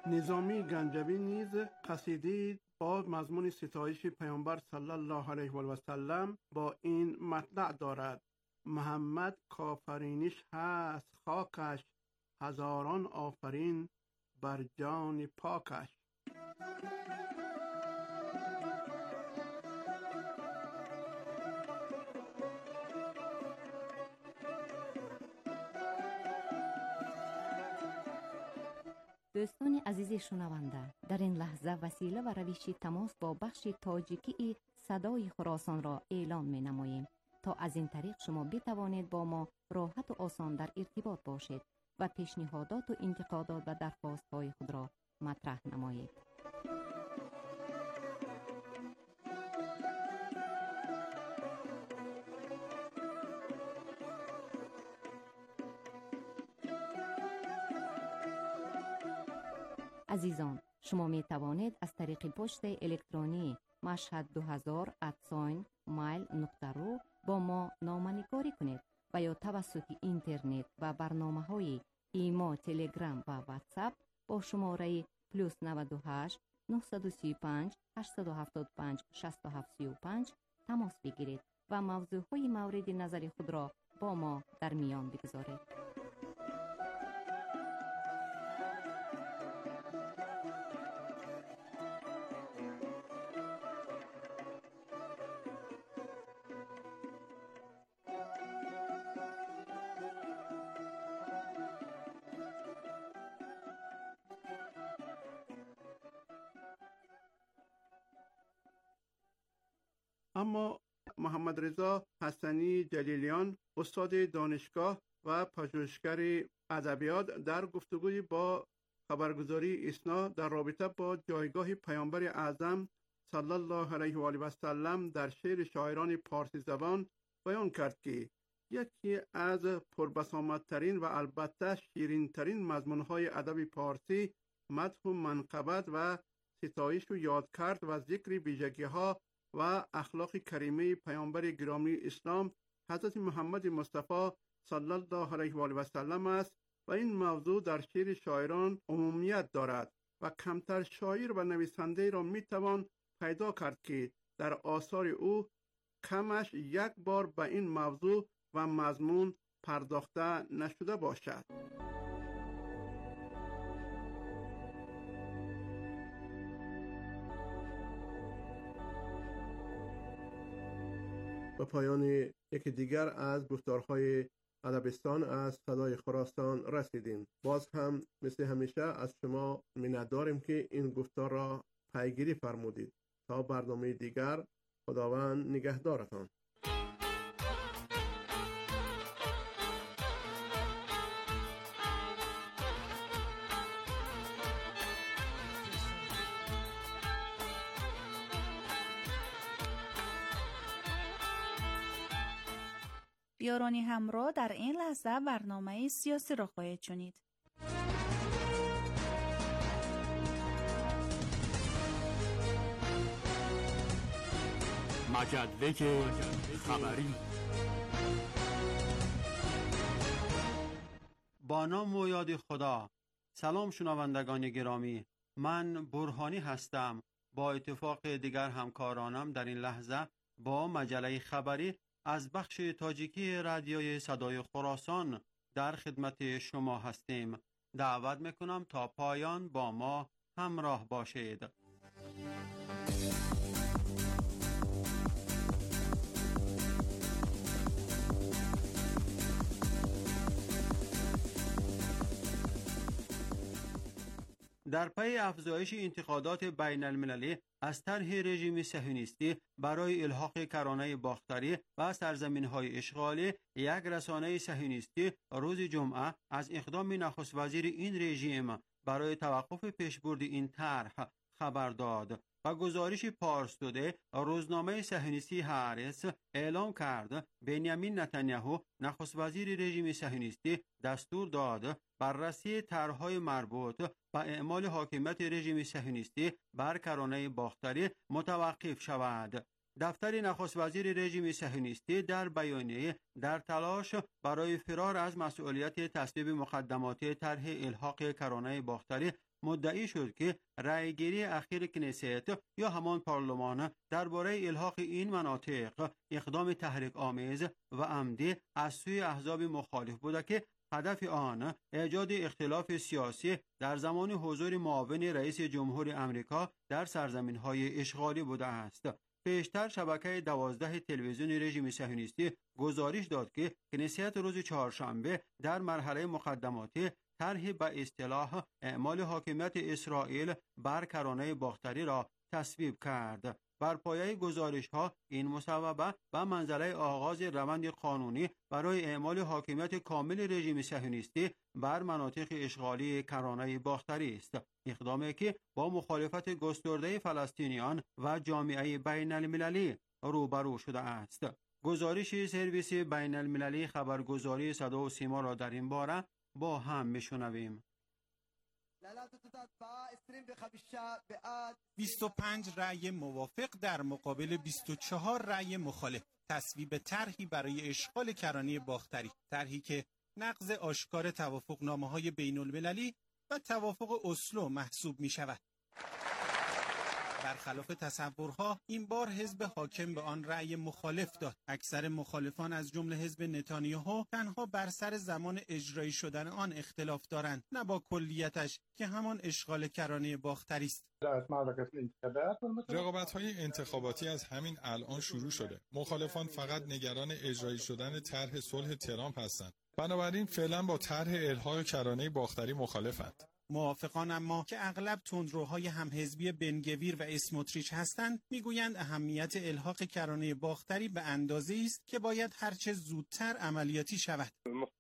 نظامی گنجوی نیز قصیده با مضمون ستایش پیامبر صلی الله علیه و سلم با این مطلع دارد: محمد کافرینش هست خاکش، هزاران آفرین بر جان پاکش. دوستان عزیز شنونده، در این لحظه وسیله و روش تماس با بخش تاجیکی صدای خراسان را اعلام می نماییم تا از این طریق شما بتوانید با ما راحت و آسان در ارتباط باشید و پیشنهادات و انتقادات و درخواست های خود را مطرح نمایید. عزیزان، شما می توانید از طریق پست الکترونی مشهد دو هزار ات مایل نقطه رو با ما نامه‌نگاری کنید و یا توسط اینترنت و برنامه های ایما، تلگرام و واتساپ با شماره پلوس نود و هشت نه سه پنج هشت هفت پنج شش هفت سه پنج تماس بگیرید و موضوع های مورد نظر خود را با ما در میان بگذارید. اما محمد رضا حسنی جلیلیان، استاد دانشگاه و پژوهشگر ادبیات، در گفتگوی با خبرگزاری ایسنا در رابطه با جایگاه پیامبر اعظم صلی الله علیه و آله و سلم در شعر شاعران پارسی زبان بیان کرد که یکی از پربسامدترین و البته شیرینترین مضمونهای ادب پارسی مدح و منقبت و ستایش و یاد کرد و ذکر ویژگی‌ها و اخلاق کریمه پیامبر گرامی اسلام حضرت محمد مصطفی صلی الله علیه و آله و سلم است و این موضوع در شعر شاعران عمومیت دارد و کمتر شاعر و نویسنده را میتوان پیدا کرد که در آثار او کمش یک بار به این موضوع و مضمون پرداخته نشده باشد. به پایان یکی دیگر از گفتارهای ادبستان از صدای خراسان رسیدیم. باز هم مثل همیشه از شما منتظریم که این گفتار را پیگیری فرمودید. تا برنامه دیگر، خداوند نگهدارتان. یارانی همراه، در این لحظه برنامه سیاسی را خواهید شنید. مجله خبری. با نام و یاد خدا. سلام شنوندگان گرامی، من برهانی هستم. با اتفاق دیگر همکارانم در این لحظه با مجله خبری از بخش تاجیکی رادیوی صدای خراسان در خدمت شما هستیم. دعوت میکنم تا پایان با ما همراه باشید. در پی افزایش انتقادات بین المللی از طرح رژیم صهیونیستی برای الحاق کرانه باختری و سرزمین‌های اشغالی، یک رسانه صهیونیستی روز جمعه از اقدام نخست وزیر این رژیم برای توقف پیشبرد این طرح خبر داد و گزارش پارس توده روزنامه صهیونیستی هارتز اعلام کرد بنیامین نتانیاهو نخست وزیر رژیم صهیونیستی دستور داد بررسی طرح‌های مربوط و اعمال حاکمیت رژیم صهیونیستی بر کرانه باختری متوقف شود. دفتر نخست وزیر رژیم صهیونیستی در بیانیه در تلاش برای فرار از مسئولیت تصویب مقدماتی طرح الحاق کرانه باختری مدعی شد که رأیگیری اخیر کنیست یا همان پارلمان درباره الحاق این مناطق اقدام تحریک آمیز و عمدی از سوی احزاب مخالف بوده که هدف آن ایجاد اختلاف سیاسی در زمان حضور معاون رئیس جمهور امریکا در سرزمین‌های اشغالی بوده است. پیشتر شبکه دوازده تلویزیون رژیم صهیونیستی گزارش داد که کنیست روز چهارشنبه در مرحله مقدماتی طرحی به اصطلاح اعمال حاکمیت اسرائیل بر کرانه باختری را تصویب کرد. بر پایه گزارش‌ها این مصوبه به منزله آغاز روند قانونی برای اعمال حاکمیت کامل رژیم صهیونیستی بر مناطق اشغالی کرانه باختری است، اقدامی که با مخالفت گسترده فلسطینیان و جامعه بین المللی روبرو شده است. گزارش سرویس بین المللی خبرگزاری صدا و سیما را در این باره با هم میشنویم. بیست و پنج رأی موافق در مقابل بیست و چهار رأی مخالف تصویب طرحی برای اشغال کرانه باختری، طرحی که نقض آشکار توافقنامه‌های بین‌المللی و توافق اسلو محسوب می شود. برخلاف تصورها این بار حزب حاکم به آن رأی مخالف داد. اکثر مخالفان از جمله حزب نتانیاهو تنها بر سر زمان اجرایی شدن آن اختلاف دارند، نه با کلیتش که همان اشغال کرانه باختری است. رقابت‌های انتخاباتی از همین الان شروع شده. مخالفان فقط نگران اجرایی شدن طرح صلح ترامپ هستند. بنابراین فعلا با طرح الحاق کرانه باختری مخالفند. موافقان اما که اغلب تندروهای همحزبی بنگویر و اسموتریچ هستند میگویند اهمیت الحاق کرانه باختری به اندازه‌ای است که باید هرچه زودتر عملیاتی شود.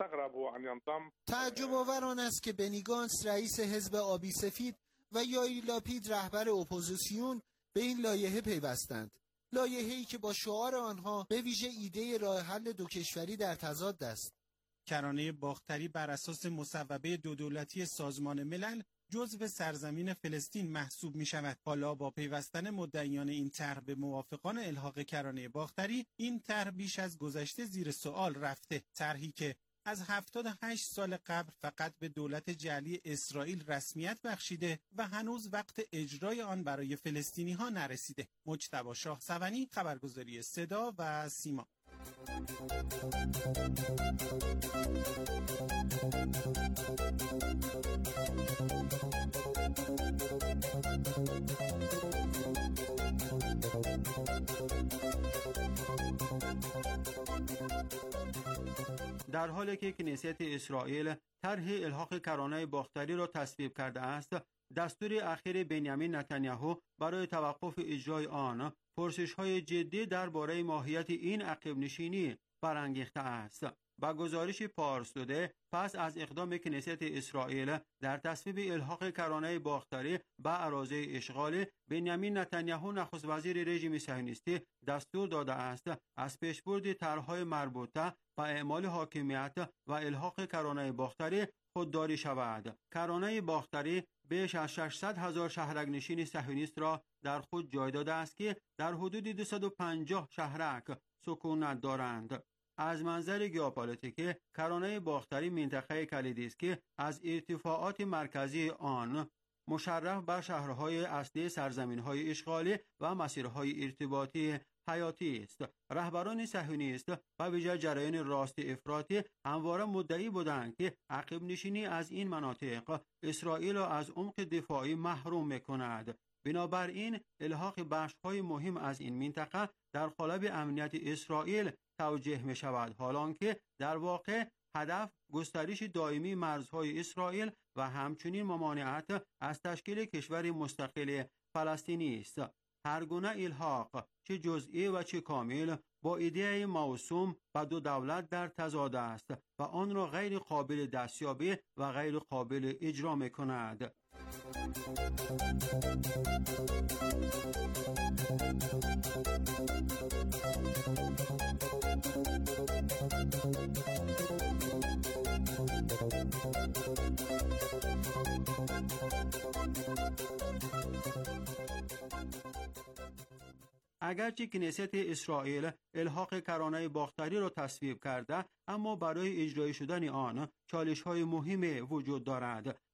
تعجب آور آن است که بنی گانتس رئیس حزب آبی سفید و یائیر لاپید رهبر اپوزیسیون به این لایحه پیوستند. لایحه‌ای که با شعار آنها به ویژه ایده راه حل دو کشوری در تضاد است. کرانه باختری بر اساس مصوبه دو دولتی سازمان ملل جزو سرزمین فلسطین محسوب می شود. حالا با پیوستن مدعیان این طرح به موافقان الحاق کرانه باختری، این طرح بیش از گذشته زیر سوال رفته. طرحی که از هفتاد و هشت سال قبل فقط به دولت جعلی اسرائیل رسمیت بخشیده و هنوز وقت اجرای آن برای فلسطینی ها نرسیده. مجتبی شاه سونی، خبرگزاری صدا و سیما. در حالی که کنیست اسرائیل طرح الحاق کرانه باختری را تصویب کرده است، دستور اخیر بنیامین نتانیاهو برای توقف اجرای آن پرسش‌های جدی درباره ماهیت این عقب نشینی برانگیخته است. با گزارش پارس توده، پس از اقدام کنیست اسرائیل در تصویب الحاق کرانه باختری به اراضی اشغالی، بنیامین نتانیاهو نخست وزیر رژیم صهیونیستی دستور داده است از پیشبرد طرح‌های مربوطه به اعمال حاکمیت و الحاق کرانه باختری خودداری شود. کرانه باختری بیش از ششصد هزار شهرک‌نشین صهیونیست را در خود جای داده است که در حدود دویست و پنجاه شهرک سکونت دارند. از منظر ژئوپلیتیکی، کرانه باختری منطقه کلیدی است که از ارتفاعات مرکزی آن مشرف بر شهرهای اصلی سرزمین‌های اشغالی و مسیرهای ارتباطی حیاتی است. رهبران صهیونیست و ویژه جریان راست افراطی همواره مدعی بودند که عقب نشینی از این مناطق اسرائیل را از عمق دفاعی محروم می‌کند. بنابراین الحاق بخش‌های مهم از این منطقه در قالب امنیت اسرائیل توجیه می شود، حالانکه در واقع هدف گسترش دائمی مرزهای اسرائیل و همچنین ممانعت از تشکیل کشور مستقل فلسطینی است. هر گونه الحاق، چه جزئی و چه کامل، با ایده موسوم به دو دولت در تضاد است و آن را غیر قابل دستیابی و غیر قابل اجرا می کند. اگرچه کنیست اسرائیل الحاق کرانه باختری را تصویب کرده، اما برای اجرای شدن آن چالش‌های مهمی وجود دارد.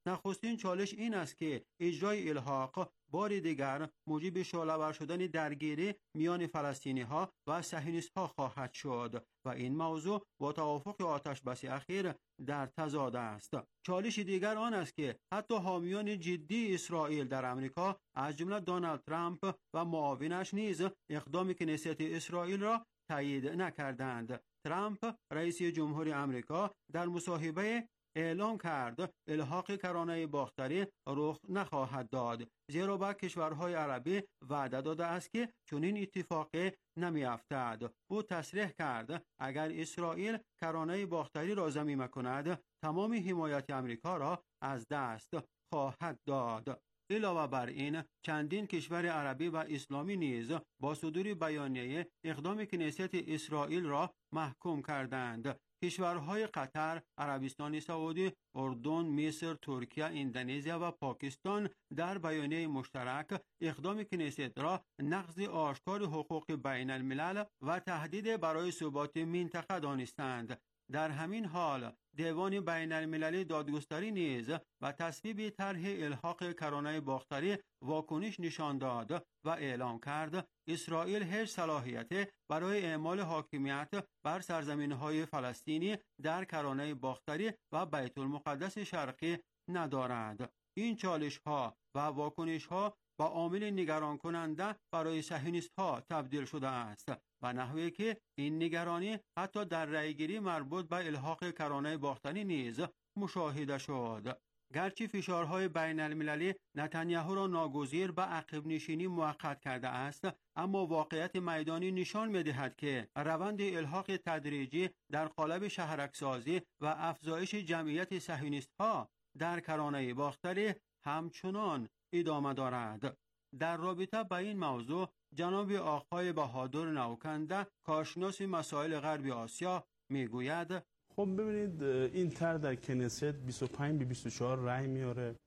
نخستین چالش این است که اجرای الحاق بار دیگر موجب شعله‌ور شدن درگیری میان فلسطینی ها و صهیونیست ها خواهد شد و این موضوع با توافق آتش بس اخیر در تضاد است. چالش دیگر آن است که حتی حامیان جدی اسرائیل در امریکا از جمله دونالد ترامپ و معاونش نیز اقدام کنیست اسرائیل را تایید نکردند. ترامپ رئیس جمهور امریکا در مصاحبه اعلام کرد الحاق کرانه باختری رخ نخواهد داد، زیرا با کشورهای عربی وعده داده است که چنین اتفاقی نمی‌افتد. او تصریح کرد اگر اسرائیل کرانه باختری را ضمیمه کند، تمام حمایت امریکا را از دست خواهد داد. علاوه بر این چندین کشور عربی و اسلامی نیز با صدور بیانیه اقدام کنیست اسرائیل را محکوم کردند. کشورهای قطر، عربستان سعودی، اردن، مصر، ترکیه، اندونزیا و پاکستان در بیانیه مشترک اقدام کنیست را نقض آشکار حقوق بین الملل و تهدید برای ثبات منطقه دانستند. در همین حال دیوان بین المللی دادگستری نیز و تصویب طرح الحاق کرانه باختری واکنش نشان داد و اعلام کرد اسرائیل هیچ صلاحیت برای اعمال حاکمیت بر سرزمین‌های فلسطینی در کرانه باختری و بیت المقدس شرقی ندارد. این چالش‌ها و واکنش‌ها با عامل نگران کننده برای صهیونیست‌ها تبدیل شده است و نحوی که این نگرانی حتی در رأیگیری مربوط به الحاق کرانه باختری نیز مشاهده شد. گرچه فشارهای بین المللی نتانیاهو را ناگزیر به عقب نشینی موقت کرده است، اما واقعیت میدانی نشان می‌دهد که روند الحاق تدریجی در قالب شهرک‌سازی و افزایش جمعیت صهیونیست‌ها در کرانه باختری همچنان ادامه دارد. در رابطه با این موضوع جناب آقای بهادر نوکنده، کارشناس مسائل غرب آسیا، میگوید خب ببینید این طرح در کنست بیست و پنج به بیست و چهار رأی میاره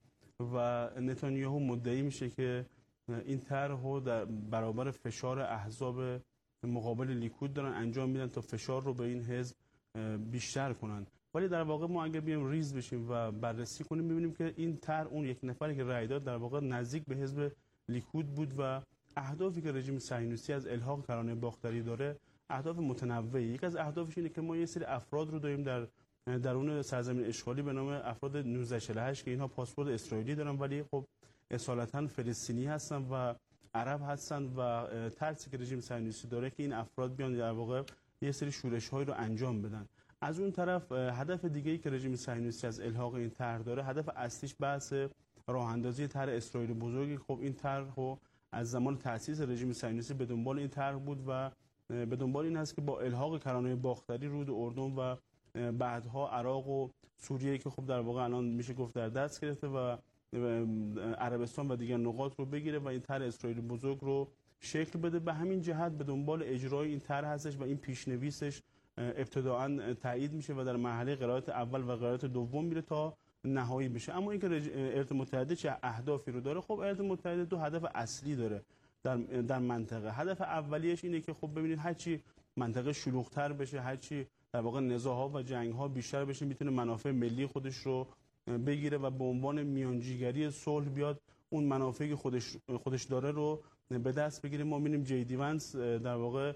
و نتانیاهو مدعی میشه که این طرح رو در برابر فشار احزاب مقابل لیکود دارن انجام میدن تا فشار رو به این حزب بیشتر کنن. ولی در واقع ما اگر بیایم ریز بشیم و بررسی کنیم میبینیم که این طرح اون یک نفری که رأی داد در واقع نزدیک به حزب لیکود بود و اهدافی که رژیم صهیونیستی از الحاق کرانه باختری داره اهداف متنوعی. یک از اهدافش اینه که ما یه سری افراد رو داریم در درون سرزمین اشغالی به نام افراد نوزده چهل و هشت که اینها پاسپورت اسرائیلی دارن ولی خب اصالتا فلسطینی هستن و عرب هستن و ترسی که رژیم صهیونیستی داره که این افراد بیان در واقع یه سری شورش‌هایی رو انجام بدن. از اون طرف هدف دیگه‌ای که رژیم صهیونیستی از الحاق این طرح داره، هدف اصلیش بحث راه اندازی طرح اسرائیل بزرگی. خب این طرح رو از زمان تأسیس رژیم صهیونیستی به دنبال این طرح بود و به دنبال این هست که با الحاق کرانه باختری رود اردن و بعدها عراق و سوریه که خب در واقع الان میشه گفت در دست گرفته و عربستان و دیگر نقاط رو بگیره و این طرح اسرائیل بزرگ رو شکل بده. به همین جهت به دنبال اجرای این طرح هستش و این پیشنویسش ابتداعاً تایید میشه و در مرحله قرائت اول و قرائت دوم میره تا نهایی بشه. اما اینکه ایالات متحده چه اهدافی رو داره، خب ایالات متحده دو هدف اصلی داره در در منطقه. هدف اولیش اینه که خب ببینید هرچی منطقه شلوغ‌تر بشه، هرچی در واقع نزاع‌ها و جنگ‌ها بیشتر بشه، میتونه منافع ملی خودش رو بگیره و به عنوان میانجیگری صلح بیاد اون منافعی که خودش خودش داره رو به دست بگیره. ما می‌بینیم جی دی ونس در واقع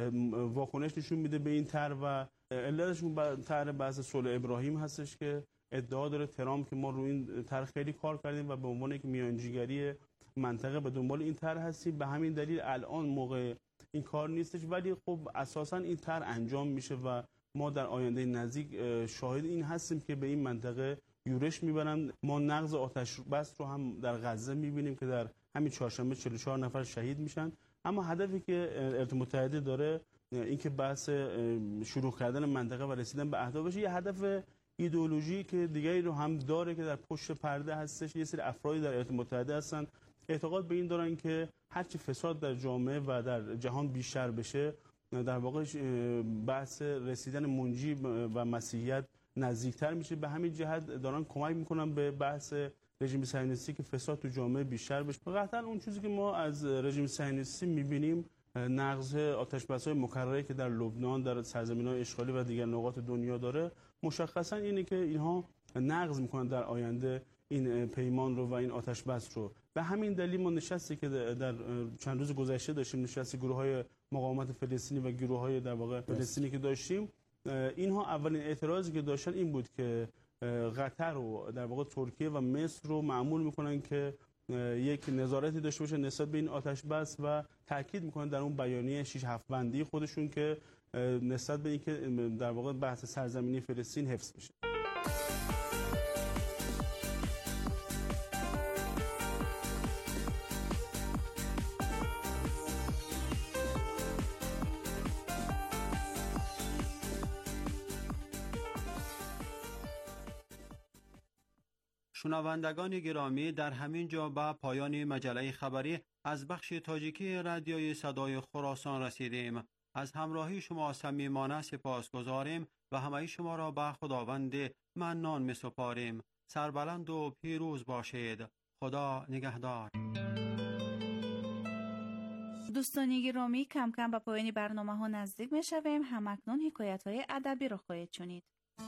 واکنش نشون میده به این طرح و علتشون طرح بحث صلح ابراهیم هستش که ادعا داره ترامپ که ما روی این طرح خیلی کار کردیم و به عنوان یک میانجیگری منطقه به دنبال این طرح هستیم. به همین دلیل الان موقع این کار نیستش، ولی خب اساسا این طرح انجام میشه و ما در آینده نزدیک شاهد این هستیم که به این منطقه یورش میبرن. ما نقض آتش بس رو هم در غزه میبینیم که در همین چهارشنبه چهل و چهار نفر شهید میشن. اما هدفی که ایالات متحده داره اینکه بحث شروع کردن منطقه و رسیدن به اهدافش، یه هدف ایدئولوژی که دیگری رو هم داره که در پشت پرده هستش. یه سری افرادی در ایالات متحده هستن اعتقاد به این دارن که هرچی فساد در جامعه و در جهان بیشتر بشه، در واقع بحث رسیدن منجی و مسیحیت نزدیکتر میشه. به همین جهت دارن کمک میکنن به بحث رژیم صهیونیستی که فساد تو جامعه بیشتر بشه. قطعا اون چیزی که ما از رژیم صهیونیستی میبینیم نقض آتش‌بس‌های مکرری که در لبنان، در سرزمین‌های اشغالی و دیگر نقاط دنیا داره، مشخصا اینه که اینها نقض میکنن در آینده این پیمان رو و این آتش بس رو. به همین دلیل ما نشستی که در چند روز گذشته داشتیم، نشستی گروه‌های مقاومت فلسطینی و گروه‌های در واقع فلسطینی که داشتیم، اینها اولین اعتراضی که داشتن این بود که قطر و در واقع ترکیه و مصر رو معمول میکنن که یک نظارتی داشته باشه نسبت به این آتش بس و تاکید میکنن در اون بیانیه شش هفت بندی خودشون که نسبت به اینکه در واقع بحث سرزمینی فلسطین حفظ بشه. شنوندگان گرامی، در همین جا به پایان مجله خبری از بخش تاجیکی رادیوی صدای خراسان رسیدیم. از همراهی شما صمیمانه سپاسگزاریم و همه شما را به خداوند منان می‌سپاریم. سربلند و پیروز باشید. خدا نگهدار. دوستان گرامی، کم کم به پایان برنامه ها نزدیک می‌شویم. همکنون حکایت‌های ادبی را خواهید شنید.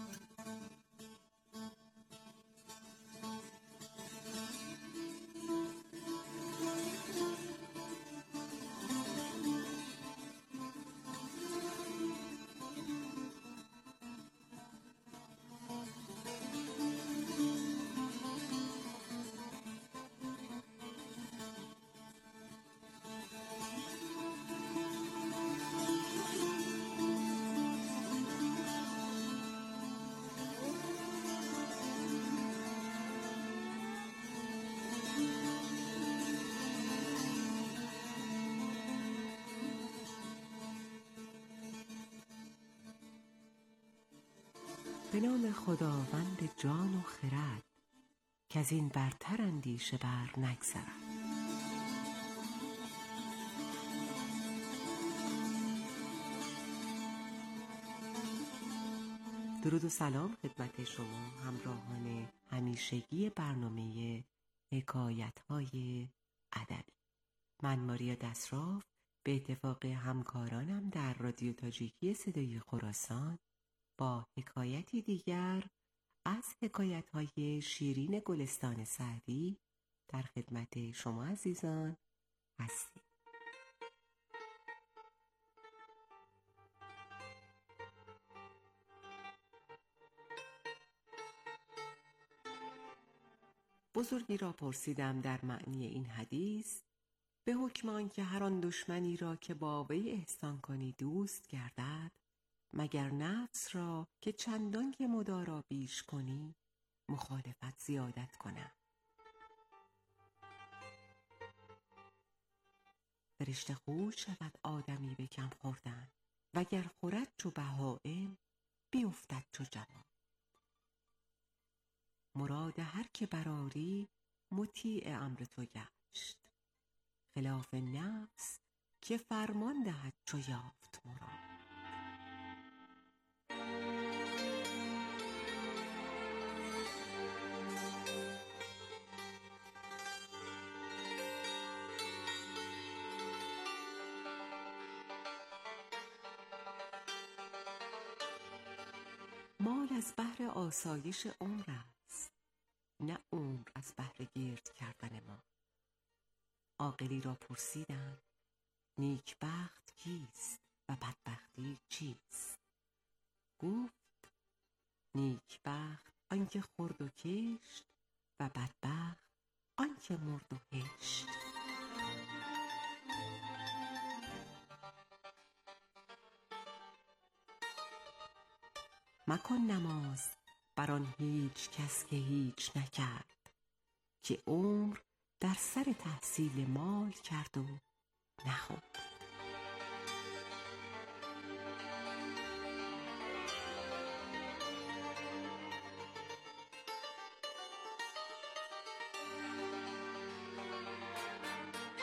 به نام خداوند جان و خرد که از این برتر اندیشه بر نگذرد. درود و سلام خدمت شما همراهان همیشگی برنامه حکایت‌های ادبی. من ماریا دسراف به اتفاق همکارانم در رادیو تاجیکی صدای خراسان با حکایتی دیگر از حکایت‌های شیرین گلستان سعدی در خدمت شما عزیزان هستیم. بزرگی را پرسیدم در معنی این حدیث: به حکم آن که هر آن دشمنی را که با وی احسان کنی دوست گردد، مگر نفس را که چندان که مدارا بیش کنی مخالفت زیادت کنم. فرشته خوش شود آدمی به کم خوردن، وگر خورد چو بهائم بیفتد چو جواد. مراد هر که براری مطیع امر تو گشت، خلاف نفس که فرمان دهد چو یافت مراد. مال از بهر آسایش عمر است، نه عمر از بهر گرد کردن ما. عاقلی را پرسیدند: نیک بخت کیست و بدبختی چیست؟ گفت: نیک بخت آنکه خورد و کشت و بدبخت آنکه مرد و هشت. مکن نماز بر آن هیچ کس که هیچ نکرد، که عمر در سر تحصیل مال کرد و نخورد.